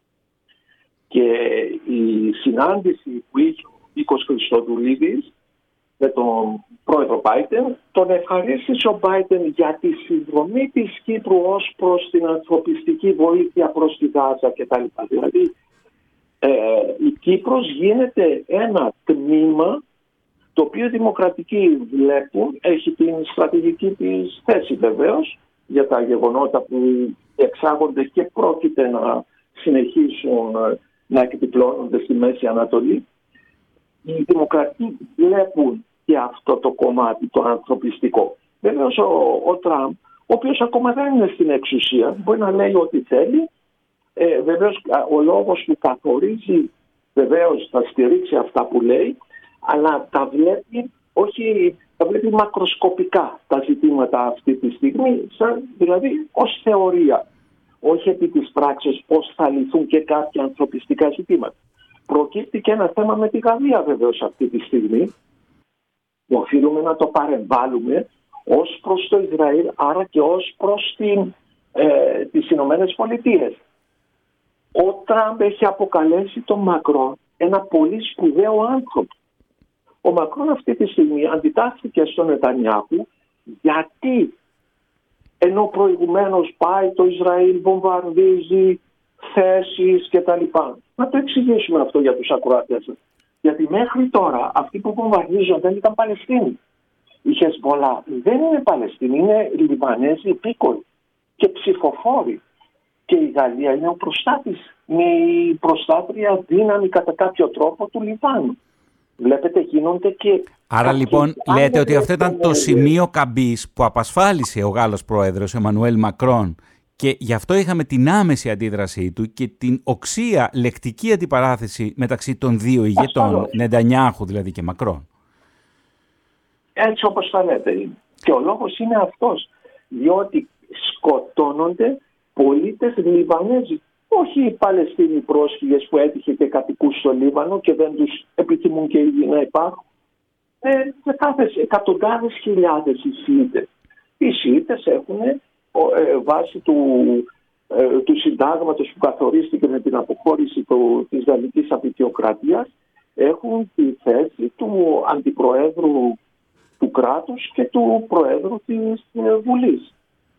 Και η συνάντηση που είχε ο Νίκος Χριστοδουλίδης με τον πρόεδρο Μπάιντεν, τον ευχαρίστησε ο Μπάιντεν για τη συνδρομή της Κύπρου ως προς την ανθρωπιστική βοήθεια προς τη Γάζα κτλ. Δηλαδή η Κύπρος γίνεται ένα τμήμα το οποίο οι Δημοκρατικοί βλέπουν, έχει την στρατηγική της θέση βεβαίως για τα γεγονότα που εξάγονται και πρόκειται να συνεχίσουν να εκδιπλώνονται στη Μέση Ανατολή. Οι Δημοκρατικοί βλέπουν και αυτό το κομμάτι, το ανθρωπιστικό. Βεβαίως ο Τραμπ, ο οποίος ακόμα δεν είναι στην εξουσία, μπορεί να λέει ό,τι θέλει. Βεβαίως ο λόγος που καθορίζει, βεβαίως θα στηρίξει αυτά που λέει, αλλά τα βλέπει, τα βλέπει μακροσκοπικά τα ζητήματα αυτή τη στιγμή, δηλαδή ως θεωρία. Όχι επί της πράξης πώς θα λυθούν και κάποια ανθρωπιστικά ζητήματα. Προκύπτει και ένα θέμα με τη Γαλλία βεβαίως αυτή τη στιγμή, που οφείλουμε να το παρεμβάλλουμε ως προς το Ισραήλ, άρα και ως προς τις Ηνωμένες Πολιτείες. Ο Τραμπ έχει αποκαλέσει τον Μακρόν ένα πολύ σπουδαίο άνθρωπο. Ο Μακρόν αυτή τη στιγμή αντιτάχθηκε στον Νετανιάχου γιατί ενώ προηγουμένως πάει το Ισραήλ, βομβαρδίζει θέσεις κτλ. Να το εξηγήσουμε αυτό για τους ακροατές. Γιατί μέχρι τώρα αυτοί που βομβαρδίζουν δεν ήταν Παλαιστίνοι. Η Χεσμολά δεν είναι Παλαιστίνοι, είναι Λιβανέζοι υπήκοοι και ψηφοφόροι. Και η Γαλλία είναι ο προστάτης, είναι η προστάτρια δύναμη κατά κάποιο τρόπο του Λιβάνου. Βλέπετε, γίνονται και... Άρα λοιπόν λέτε ότι αυτό ήταν το σημείο καμπής που απασφάλισε ο Γάλλος πρόεδρος Εμμανουέλ Μακρόν και γι' αυτό είχαμε την άμεση αντίδρασή του και την οξία λεκτική αντιπαράθεση μεταξύ των δύο ηγετών, Νετανιάχου δηλαδή και Μακρόν. Έτσι όπως θα λέτε. Και ο λόγος είναι αυτός, διότι σκοτώνονται πολίτες Λιβανέζοι. Όχι οι Παλαιστίνοι πρόσφυγες που έτυχε και κατοικούν στο Λίβανο και δεν τους επιθυμούν και ήδη να υπάρχουν. Εκατοντάδες χιλιάδες οι Σιήτες. Οι Σιήτες έχουν βάσει του συντάγματος που καθορίστηκε με την αποχώρηση της γαλλικής απεικιοκρατίας, έχουν τη θέση του αντιπροέδρου του κράτους και του προέδρου της Βουλής.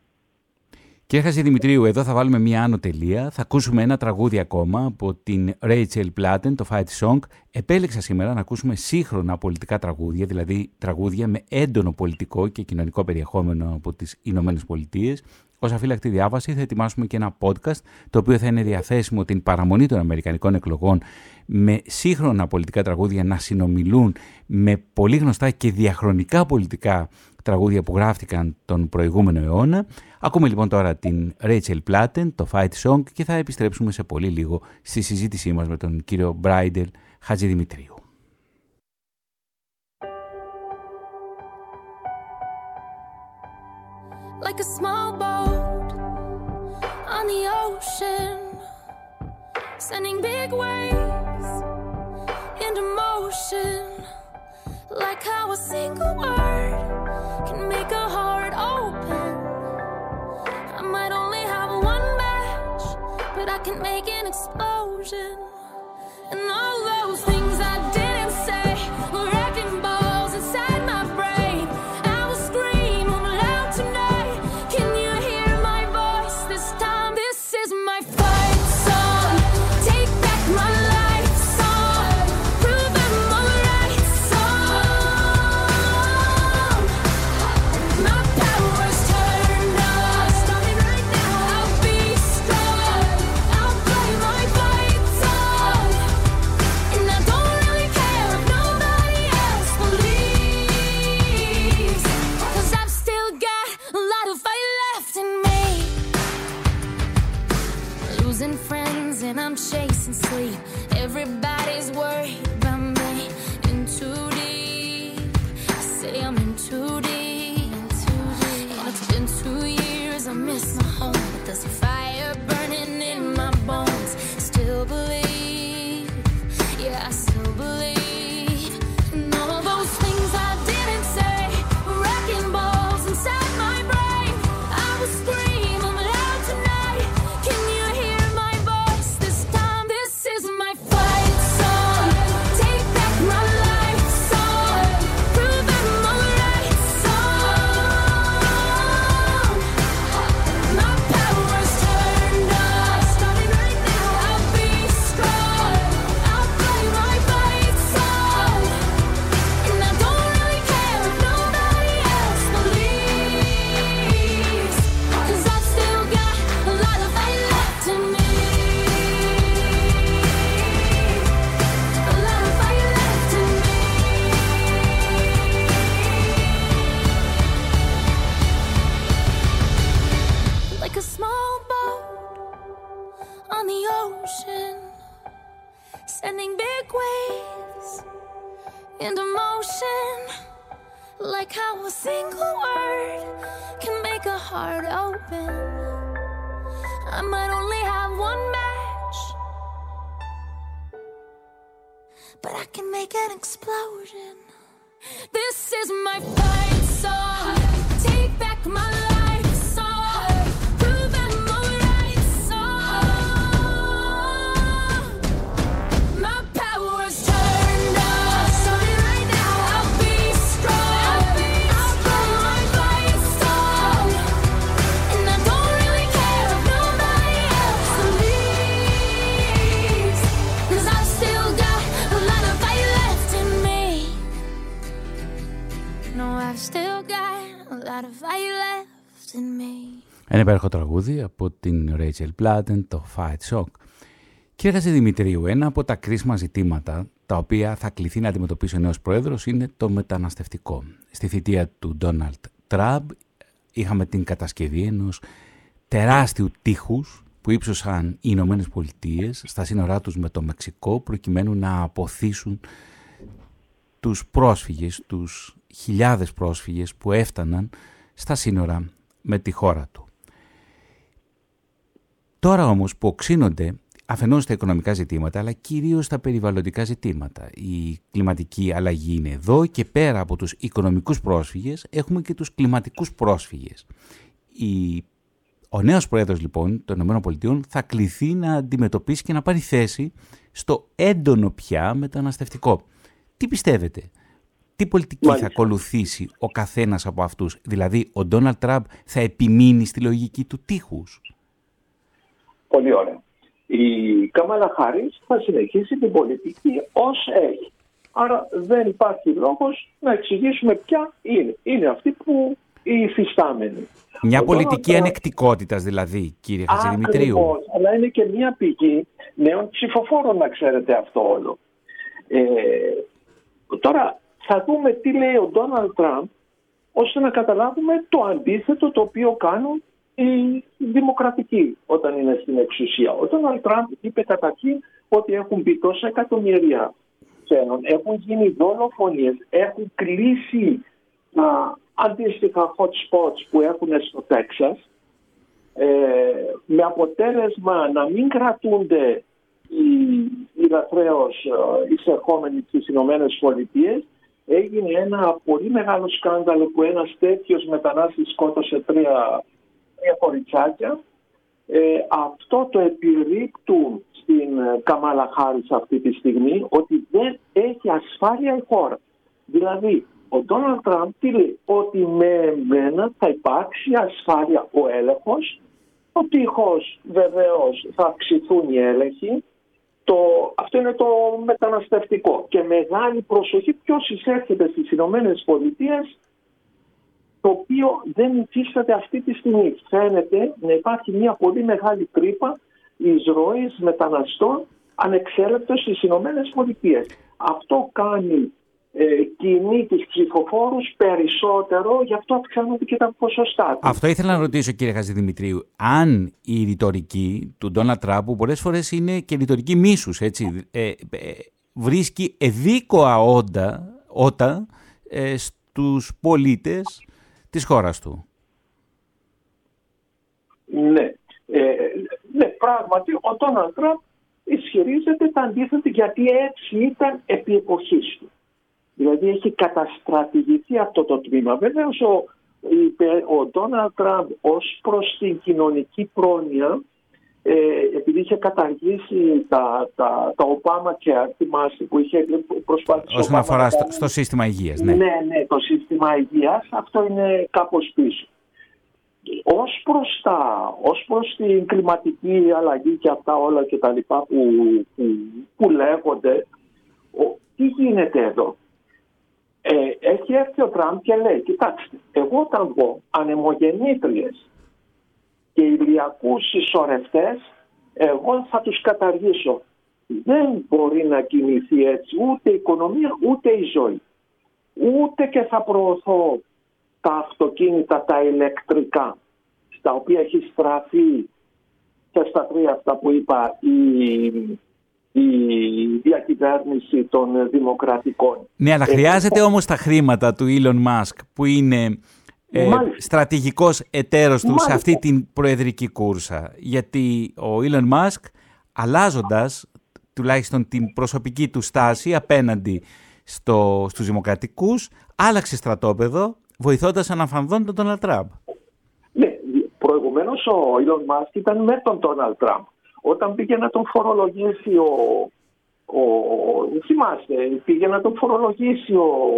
Κύριε Χατζηδημητρίου, εδώ θα βάλουμε μία άνω τελεία. Θα ακούσουμε ένα τραγούδι ακόμα από την Rachel Platten, το Fight Song. Επέλεξα σήμερα να ακούσουμε σύγχρονα πολιτικά τραγούδια, δηλαδή τραγούδια με έντονο πολιτικό και κοινωνικό περιεχόμενο από τις Ηνωμένες Πολιτείες. Ως αφύλακτη διάβαση θα ετοιμάσουμε και ένα podcast, το οποίο θα είναι διαθέσιμο την παραμονή των Αμερικανικών εκλογών, με σύγχρονα πολιτικά τραγούδια να συνομιλούν με πολύ γνωστά και διαχρονικά πολιτικά τραγούδια που γράφτηκαν τον προηγούμενο αιώνα. Ακούμε λοιπόν τώρα την Rachel Platten, το Fight Song, και θα επιστρέψουμε σε πολύ λίγο στη συζήτησή μας με τον κύριο Μπράιντελ Χατζηδημητρίου. Like a small boat on the ocean, sending big waves into motion. Like how a single word can make a heart open. I might only have one match, but I can make an explosion. And all those things I didn't say were wrecking balls inside my brain. I will scream loud tonight. Can you hear my voice this time? This is my fight song. Take back my life song. Prove I'm alright song. My power's turned on. Starting right now. I'll be strong. I'll play my fight song. big waves into motion, like how a single word can make a heart open. I might only have one match, but I can make an explosion. This is my fight song. Take back my life song. Prove I'm alright song. My power's turned up. Starting right now, I'll be strong. I'll blow my fight song. And I don't really care if nobody else believes, 'cause I've still got a lot of fight left in me. No, I've still got a lot of fight left in me. Ένα υπέροχο τραγούδι από την Rachel Platten, το Fight Song. Κύριε Χατζηδημητρίου, ένα από τα κρίσιμα ζητήματα τα οποία θα κληθεί να αντιμετωπίσει ο νέος πρόεδρος είναι το μεταναστευτικό. Στη θητεία του Ντόναλντ Τραμπ είχαμε την κατασκευή ενός τεράστιου τείχους που ύψωσαν οι Ηνωμένες Πολιτείες στα σύνορά τους με το Μεξικό, προκειμένου να αποθήσουν τους πρόσφυγες, τους χιλιάδες πρόσφυγες που έφταναν στα σύνορα με τη χώρα του. Τώρα όμως που οξύνονται αφενός τα οικονομικά ζητήματα, αλλά κυρίως τα περιβαλλοντικά ζητήματα. Η κλιματική αλλαγή είναι εδώ και πέρα από τους οικονομικούς πρόσφυγες έχουμε και τους κλιματικούς πρόσφυγες. Ο νέος πρόεδρος λοιπόν των ΗΠΑ θα κληθεί να αντιμετωπίσει και να πάρει θέση στο έντονο πια μεταναστευτικό. Τι πιστεύετε, τι πολιτική θα ακολουθήσει ο καθένας από αυτούς? Δηλαδή ο Ντόναλντ Τραμπ θα επιμείνει στη λογική του τείχους? Πολύ ωραία. Η Καμάλα Χάρις θα συνεχίσει την πολιτική ως έχει. Άρα δεν υπάρχει λόγος να εξηγήσουμε ποια είναι. Είναι αυτή που η υφιστάμενη. Μια πολιτική ανεκτικότητας δηλαδή, κύριε Χατζηδημητρίου. Ακριβώς, αλλά είναι και μια πηγή νέων ψηφοφόρων, να ξέρετε αυτό όλο. Τώρα θα δούμε τι λέει ο Ντόναλντ Τραμπ, ώστε να καταλάβουμε το αντίθετο το οποίο κάνουν οι δημοκρατικοί όταν είναι στην εξουσία. Ο Ντόναλντ Τραμπ είπε καταρχήν ότι έχουν μπει τόσα εκατομμύρια ξένων, έχουν γίνει δολοφονίες, έχουν κλείσει αντίστοιχα hot spots που έχουν στο Τέξας, με αποτέλεσμα να μην κρατούνται οι λαθρέως εισερχόμενοι στις Ηνωμένες Πολιτείες. Έγινε ένα πολύ μεγάλο σκάνδαλο που ένας τέτοιος μετανάστης σκότωσε τρία κοριτσάκια. Αυτό το επιρρύπτουν στην Καμάλα Χάρις αυτή τη στιγμή, ότι δεν έχει ασφάλεια η χώρα. Δηλαδή, ο Ντόναλντ Τραμπ τι λέει? Ότι με εμένα θα υπάρξει ασφάλεια, ο έλεγχος, ο τείχος βεβαίως θα αυξηθούν οι έλεγχοι. Αυτό είναι το μεταναστευτικό. Και μεγάλη προσοχή ποιος εισέρχεται στις Ηνωμένες Πολιτείες, το οποίο δεν υφίσταται αυτή τη στιγμή. Φαίνεται να υπάρχει μια πολύ μεγάλη τρύπα εισρωής μεταναστών ανεξέλεγκτος στις Ηνωμένες Πολιτείες. Αυτό κάνει κινεί τους ψηφοφόρους περισσότερο, γι' αυτό αυξάνονται και τα ποσοστά. Αυτό ήθελα να ρωτήσω, κύριε Χατζηδημητρίου, αν η ρητορική του Ντόναλντ Τραμπ, που πολλές φορές είναι και ρητορική μίσους, έτσι, βρίσκει εδίκοα ότα στους πολίτες της χώρας του. Ναι, πράγματι ο Ντόναλντ Τραμπ ισχυρίζεται τα αντίθετα, γιατί έτσι ήταν επί εποχής του. Δηλαδή έχει καταστρατηγηθεί αυτό το τμήμα. Βεβαίως ο Ντόναλντ Τραμπ ως προς την κοινωνική πρόνοια, επειδή είχε καταργήσει τα Obama και θυμάστε που είχε προσπάθησει... Όσον αφορά στο σύστημα υγείας. Ναι, το σύστημα υγείας, αυτό είναι κάπως πίσω. Ως προς την κλιματική αλλαγή και αυτά όλα και τα λοιπά που λέγονται, τι γίνεται εδώ? Έχει έρθει ο Τραμπ και λέει, κοιτάξτε, εγώ όταν βγω ανεμογεννήτριες και ηλιακούς συσσωρευτές, εγώ θα τους καταργήσω. Δεν μπορεί να κινηθεί έτσι ούτε η οικονομία ούτε η ζωή. Ούτε και θα προωθώ τα αυτοκίνητα τα ηλεκτρικά, στα οποία έχει στραφεί και στα τρία αυτά που είπα η διακυβέρνηση των δημοκρατικών. Ναι, αλλά χρειάζεται όμως τα χρήματα του Elon Musk που είναι στρατηγικός εταίρος του σε αυτή την προεδρική κούρσα. Γιατί ο Elon Musk, αλλάζοντας τουλάχιστον την προσωπική του στάση απέναντι στους δημοκρατικούς, άλλαξε στρατόπεδο βοηθώντας αναφανδόν τον Donald Trump. Ναι, προηγουμένως ο Elon Musk ήταν με τον Donald Trump. Όταν πήγε να τον φορολογήσει θυμάστε, πήγε να τον φορολογήσει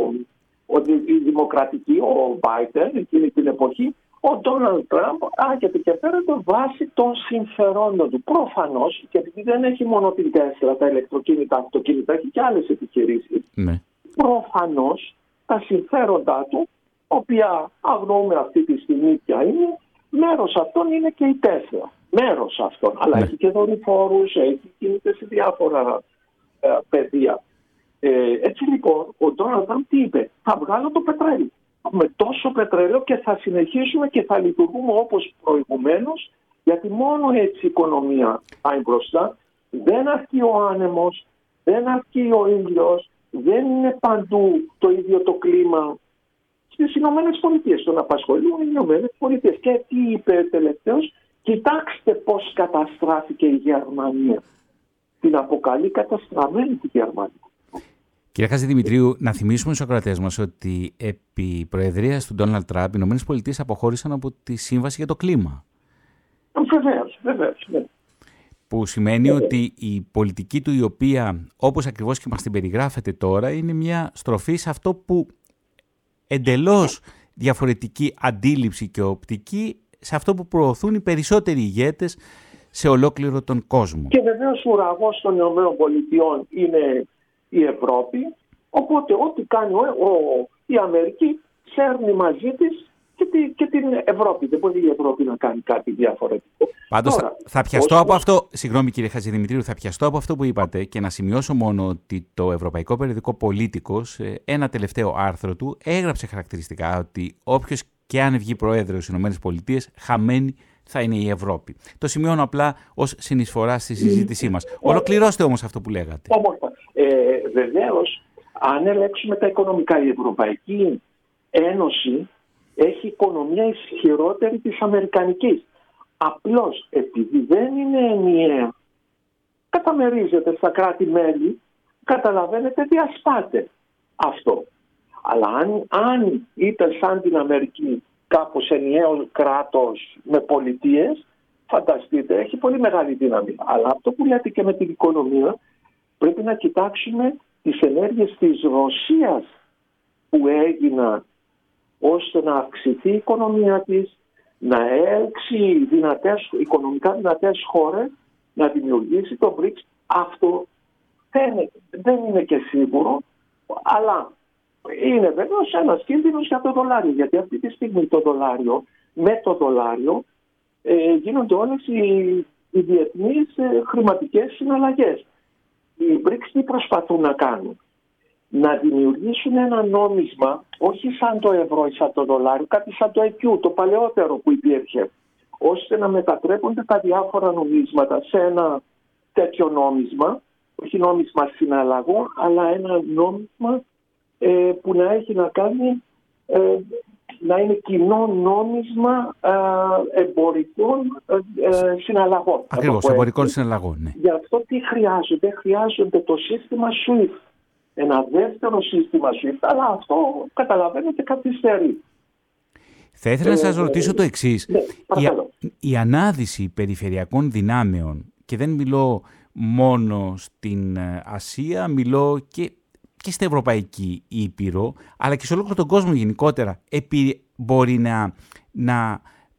η δημοκρατική, ο Biden εκείνη την εποχή, ο Donald Trump άρχεται και φέρεται βάσει των συμφερόντων του. Προφανώς, και επειδή δεν έχει μόνο την Tesla, τα ηλεκτροκίνητα, αυτοκίνητα, έχει και άλλες επιχειρήσεις. Ναι. Προφανώς τα συμφέροντά του, οποία αγνοούμε αυτή τη στιγμή ποια είναι, μέρος αυτών είναι και η Tesla. Μέρος αυτών. Αλλά έχει και δορυφόρους, έχει κινείται σε διάφορα πεδία. Έτσι λοιπόν, ο Donald Trump τι είπε? Θα βγάλω το πετρέλαιο. Με τόσο πετρέλαιο και θα συνεχίσουμε και θα λειτουργούμε όπως προηγουμένως, γιατί μόνο έτσι η οικονομία πάει μπροστά. Δεν αρκεί ο άνεμος, δεν αρκεί ο ήλιος, δεν είναι παντού το ίδιο το κλίμα. Στις Ηνωμένες Πολιτείες τον απασχολούν οι Ηνωμένες Πολιτείες. Και τι είπε τελευταίως? Κοιτάξτε πώς καταστράφηκε η Γερμανία. Την αποκαλεί καταστραμμένη τη Γερμανία. Κύριε Χατζηδημητρίου, να θυμίσουμε στους ακροατές μας ότι επί προεδρίας του Ντόναλντ Τραμπ οι Ηνωμένες Πολιτείες αποχώρησαν από τη Σύμβαση για το Κλίμα. Βεβαίως. Ναι. Που σημαίνει ότι η πολιτική του, η οποία όπως ακριβώς και μας την περιγράφεται τώρα, είναι μια στροφή σε αυτό που εντελώς διαφορετική αντίληψη και οπτική σε αυτό που προωθούν οι περισσότεροι ηγέτες σε ολόκληρο τον κόσμο. Και βεβαίως ο ουραγός των ΗΠΑ είναι η Ευρώπη, οπότε ό,τι κάνει η Αμερική σέρνει μαζί της και την Ευρώπη. Δεν μπορεί η Ευρώπη να κάνει κάτι διαφορετικό. Πάντως θα πιαστώ από αυτό, συγγνώμη κύριε Χατζηδημητρίου, θα πιαστώ από αυτό που είπατε και να σημειώσω μόνο ότι το ευρωπαϊκό περιοδικό Πολίτικος, ένα τελευταίο άρθρο του, έγραψε χαρακτηριστικά ότι όποιος και αν βγει πρόεδρος στις ΗΠΑ, χαμένη θα είναι η Ευρώπη. Το σημειώνω απλά ως συνεισφορά στη συζήτησή μας. Ολοκληρώστε όμως αυτό που λέγατε. Βεβαίως, αν ελέγξουμε τα οικονομικά, η Ευρωπαϊκή Ένωση έχει οικονομία ισχυρότερη της αμερικανικής. Απλώς επειδή δεν είναι ενιαία, καταμερίζεται στα κράτη-μέλη, καταλαβαίνετε, διασπάται αυτό. Αλλά αν ήταν σαν την Αμερική κάπως ενιαίο κράτος με πολιτείες, φανταστείτε, έχει πολύ μεγάλη δύναμη. Αλλά αυτό που λέτε και με την οικονομία, πρέπει να κοιτάξουμε τις ενέργειες της Ρωσίας που έγιναν ώστε να αυξηθεί η οικονομία της, να έλξει οικονομικά δυνατές χώρες, να δημιουργήσει το BRICS. Αυτό δεν είναι και σίγουρο, αλλά είναι βεβαίως ένας κίνδυνος για το δολάριο. Γιατί αυτή τη στιγμή με το δολάριο γίνονται όλες οι διεθνείς χρηματικές συναλλαγές. Οι BRICS τι προσπαθούν να κάνουν? Να δημιουργήσουν ένα νόμισμα, όχι σαν το ευρώ ή σαν το δολάριο, κάτι σαν το EQ, το παλαιότερο που υπήρχε, ώστε να μετατρέπονται τα διάφορα νομίσματα σε ένα τέτοιο νόμισμα, όχι νόμισμα συναλλαγών, αλλά ένα νόμισμα που να έχει να κάνει, να είναι κοινό νόμισμα εμπορικών συναλλαγών. Ακριβώς, εμπορικών συναλλαγών. Ναι. Γι' αυτό τι χρειάζονται το σύστημα SWIFT. Ένα δεύτερο σύστημα SWIFT, αλλά αυτό καταλαβαίνετε καθυστερεί. Θα ήθελα να σας ρωτήσω το εξής. Ναι, η ανάδυση περιφερειακών δυνάμεων, και δεν μιλώ μόνο στην Ασία, μιλώ και στην Ευρωπαϊκή Ήπειρο, αλλά και σε ολόκληρο τον κόσμο γενικότερα, μπορεί να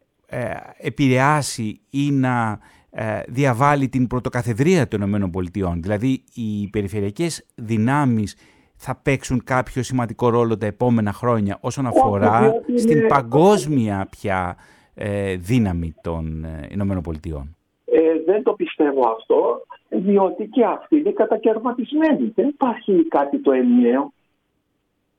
επηρεάσει ή να διαβάλει την πρωτοκαθεδρία των ΗΠΑ. Δηλαδή, οι περιφερειακές δυνάμεις θα παίξουν κάποιο σημαντικό ρόλο τα επόμενα χρόνια όσον αφορά στην παγκόσμια πια δύναμη των ΗΠΑ. Δεν το πιστεύω αυτό, διότι και αυτή είναι κατακαιρματισμένη. Δεν υπάρχει κάτι το ενιαίο.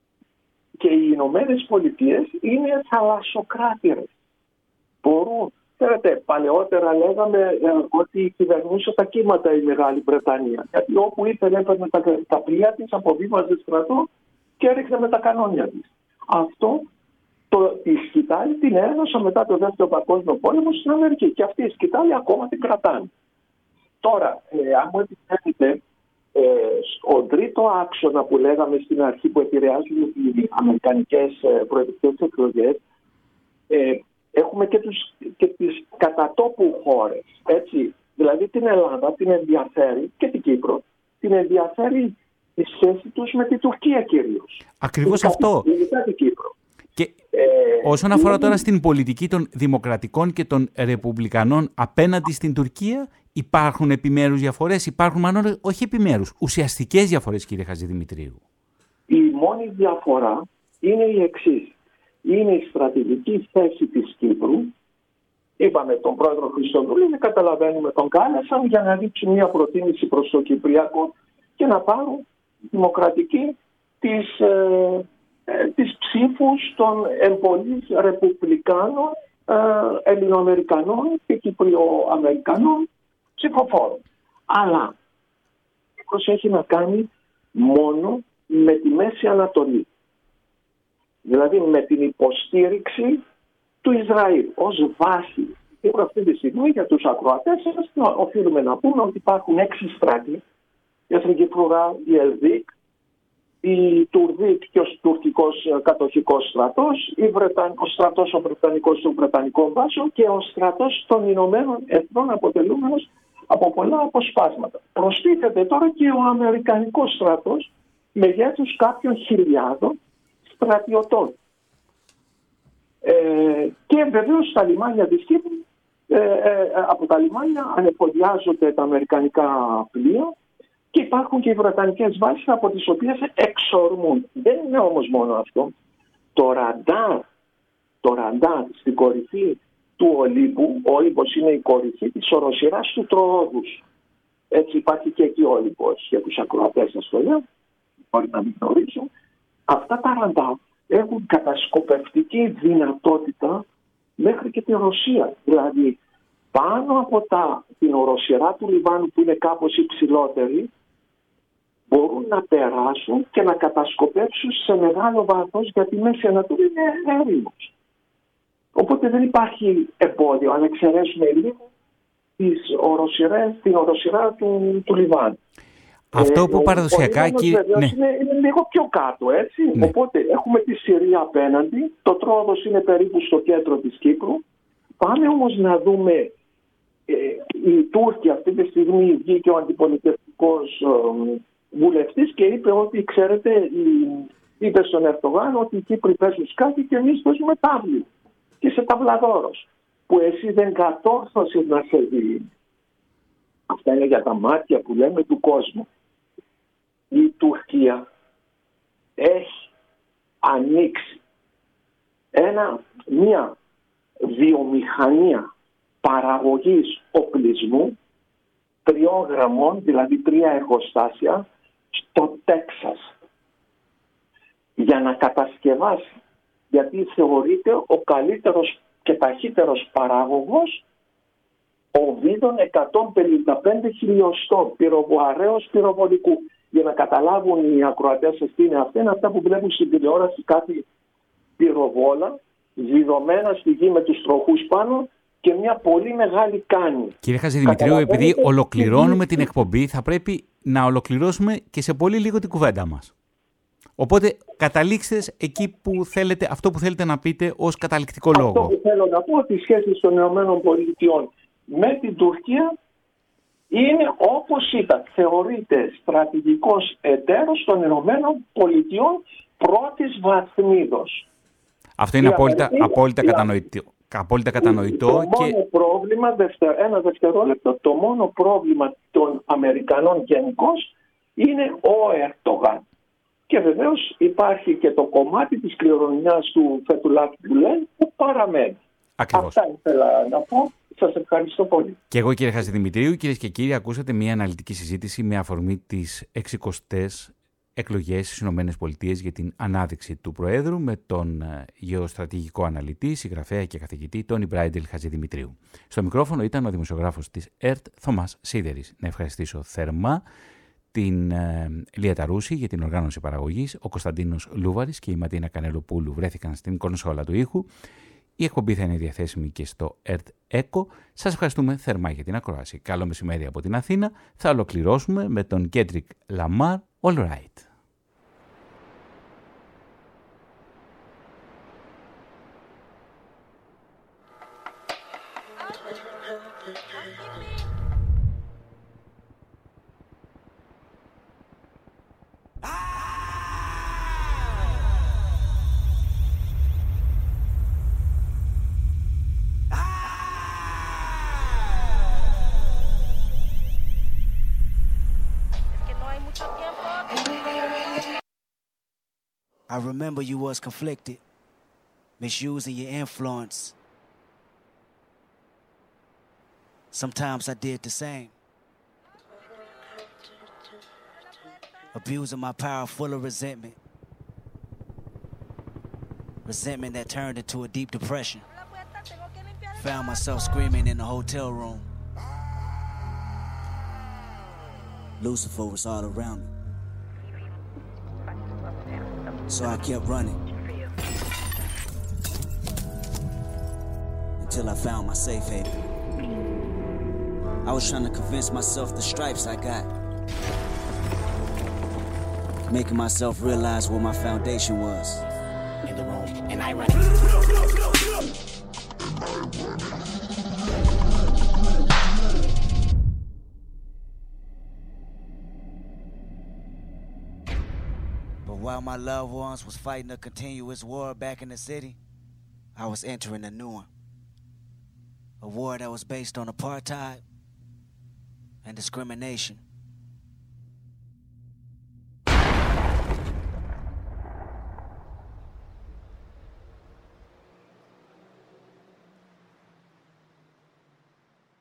Και οι Ηνωμένες Πολιτείες είναι θαλασσοκράτηρες. Μπορούν Ξέρετε, παλαιότερα λέγαμε ότι κυβερνούσε τα κύματα η Μεγάλη Βρετανία. Γιατί όπου έπαιρνε τα πλοία της, αποβίβαζε στρατό και έριχνε με τα κανόνια της. Αυτό τη σκητάλη την έδωσα μετά το Δεύτερο Παγκόσμιο Πόλεμο στην Αμερική. Και αυτή η σκητάλη ακόμα την κρατάνε. Τώρα, αν μου επιτρέπετε, ο τρίτο άξονα που λέγαμε στην αρχή που επηρεάζουν οι αμερικανικές προεδρικές εκλογές, έχουμε και τις κατατόπου χώρες. Έτσι. Δηλαδή την Ελλάδα την ενδιαφέρει και την Κύπρο, την ενδιαφέρει η σχέση τους με την Τουρκία κυρίως. Ακριβώς αυτό. Ειδικά την Κύπρο. Και όσον αφορά τώρα στην πολιτική των δημοκρατικών και των ρεπουμπλικανών απέναντι στην Τουρκία, υπάρχουν επιμέρους διαφορές, υπάρχουν μάλλον όχι επιμέρους, ουσιαστικές διαφορές, κύριε Χατζηδημητρίου. Η μόνη διαφορά είναι η εξής. Είναι η στρατηγική θέση της Κύπρου. Είπαμε τον πρόεδρο Χριστοδούλη, δεν καταλαβαίνουμε, τον κάλεσαν για να δείξουν μια προτίμηση προς το Κυπριακό και να πάρουν δημοκρατική τις ψήφους των εμπολής ρεπουμπλικάνων, Ελληνοαμερικανών και Κυπριοαμερικανών ψηφοφόρων. Αλλά η έχει να κάνει μόνο με τη Μέση Ανατολή. Δηλαδή με την υποστήριξη του Ισραήλ ως βάση. Και αυτή τη στιγμή για τους ακροατές οφείλουμε να πούμε ότι υπάρχουν 6 στρατοί, η Εθνική Φρουρά, η Ελδίκ, η Τουρδίκ και ο τουρκικός κατοχικός στρατός, ο στρατός ο Βρετανικός του Βρετανικό Βάσο και ο στρατός των Ηνωμένων Εθνών αποτελούμενος από πολλά αποσπάσματα. Προστίθεται τώρα και ο Αμερικανικός στρατός μεγέθους κάποιων χιλιάδων στρατιωτών. Και βεβαίως στα λιμάνια της Κύπρου, από τα λιμάνια ανεφοδιάζονται τα αμερικανικά πλοία και υπάρχουν και οι βρετανικές βάσεις από τις οποίες εξορμούν. Δεν είναι όμως μόνο αυτό. Το ραντάρ στην κορυφή του Ολύμπου, ο Όλυμπος είναι η κορυφή της οροσειράς του Τροόδους. Έτσι υπάρχει και εκεί ο Όλυμπος για τους ακροατές σας το λέω, μπορεί να μην γνωρίζουν. Αυτά τα ραντάρ έχουν κατασκοπευτική δυνατότητα μέχρι και τη Ρωσία. Δηλαδή πάνω από την οροσειρά του Λιβάνου που είναι κάπως υψηλότερη μπορούν να περάσουν και να κατασκοπεύσουν σε μεγάλο βάθος γιατί η Μέση Ανατολή είναι έρημος. Οπότε δεν υπάρχει εμπόδιο αν εξαιρέσουμε λίγο την οροσειρά του Λιβάνου. Αυτό που παραδοσιακά είναι λίγο πιο κάτω, έτσι. Ναι. Οπότε έχουμε τη Συρία απέναντι, το Τρόοδος είναι περίπου στο κέντρο της Κύπρου. Πάμε όμως να δούμε οι Τούρκοι αυτή τη στιγμή βγήκε ο αντιπολιτευτικός βουλευτής και είπε ότι ξέρετε, είπε στον Ερντογάν ότι οι Κύπροι παίζουν σκάφη και εμείς παίζουμε τάβλη και σε ταυλαδόρος που εσύ δεν κατόρθωσες να σε δει. Αυτά είναι για τα μάτια που λέμε του κόσμου. Η Τουρκία έχει ανοίξει μια βιομηχανία παραγωγής οπλισμού 3 γραμμών, δηλαδή 3 εργοστάσια στο Τέξας για να κατασκευάσει, γιατί θεωρείται ο καλύτερος και ταχύτερος παράγωγος οβίδων 155 χιλιοστών πυροβοαρέως πυροβολικού. Για να καταλάβουν οι ακροατές τι είναι αυτά, είναι αυτά που βλέπουν στην τηλεόραση, κάτι πυροβόλα βιδωμένα στη γη με τους τροχούς πάνω και μια πολύ μεγάλη κάνη. Κύριε Χατζηδημητρίου, επειδή ολοκληρώνουμε την εκπομπή, θα πρέπει να ολοκληρώσουμε και σε πολύ λίγο την κουβέντα μας. Οπότε καταλήξτε εκεί που θέλετε, αυτό που θέλετε να πείτε ως καταληκτικό λόγο. Αυτό που θέλω να πω, ότι οι σχέσεις των ΗΠΑ με την Τουρκία είναι όπως ήταν. Θεωρείται στρατηγικός εταίρος των ΗΠΑ πρώτης βαθμίδος. Αυτό είναι απόλυτα κατανοητό. Μόνο πρόβλημα, ένα δευτερόλεπτο, το μόνο πρόβλημα των Αμερικανών γενικώς είναι ο Ερντογάν. Και βεβαίως υπάρχει και το κομμάτι της κληρονομιάς του Φετουλάχ Γκουλέν που παραμένει. Ακριβώς. Αυτά ήθελα να πω. Σας ευχαριστώ πολύ. Και εγώ, κύριε Χατζηδημητρίου, κυρίες και κύριοι, ακούσατε μια αναλυτική συζήτηση με αφορμή τις 60ες εκλογές στις ΗΠΑ για την ανάδειξη του Προέδρου με τον γεωστρατηγικό αναλυτή, συγγραφέα και καθηγητή Τόνι Μπράιντελ Χατζηδημητρίου. Στο μικρόφωνο ήταν ο δημοσιογράφος της ΕΡΤ Θωμάς Σίδερης. Να ευχαριστήσω θερμά την Λία Ταρούση για την οργάνωση παραγωγής, ο Κωνσταντίνος Λούβαρης και η Ματίνα Κανελοπούλου βρέθηκαν στην κονσόλα του ήχου. Η εκπομπή θα είναι διαθέσιμη και στο ΕΡΤ Echo. Σας ευχαριστούμε θερμά για την ακρόαση. Καλό μεσημέρι από την Αθήνα. Θα ολοκληρώσουμε με τον Κέντρικ Λαμάρ, All Right. I remember you was conflicted, misusing your influence. Sometimes I did the same. Abusing my power full of resentment. Resentment that turned into a deep depression. Found myself screaming in the hotel room. Lucifer was all around me. So I kept running until I found my safe haven. I was trying to convince myself the stripes I got, making myself realize what my foundation was. In the room, and I run it. While my loved ones was fighting a continuous war back in the city, I was entering a new one. A war that was based on apartheid and discrimination.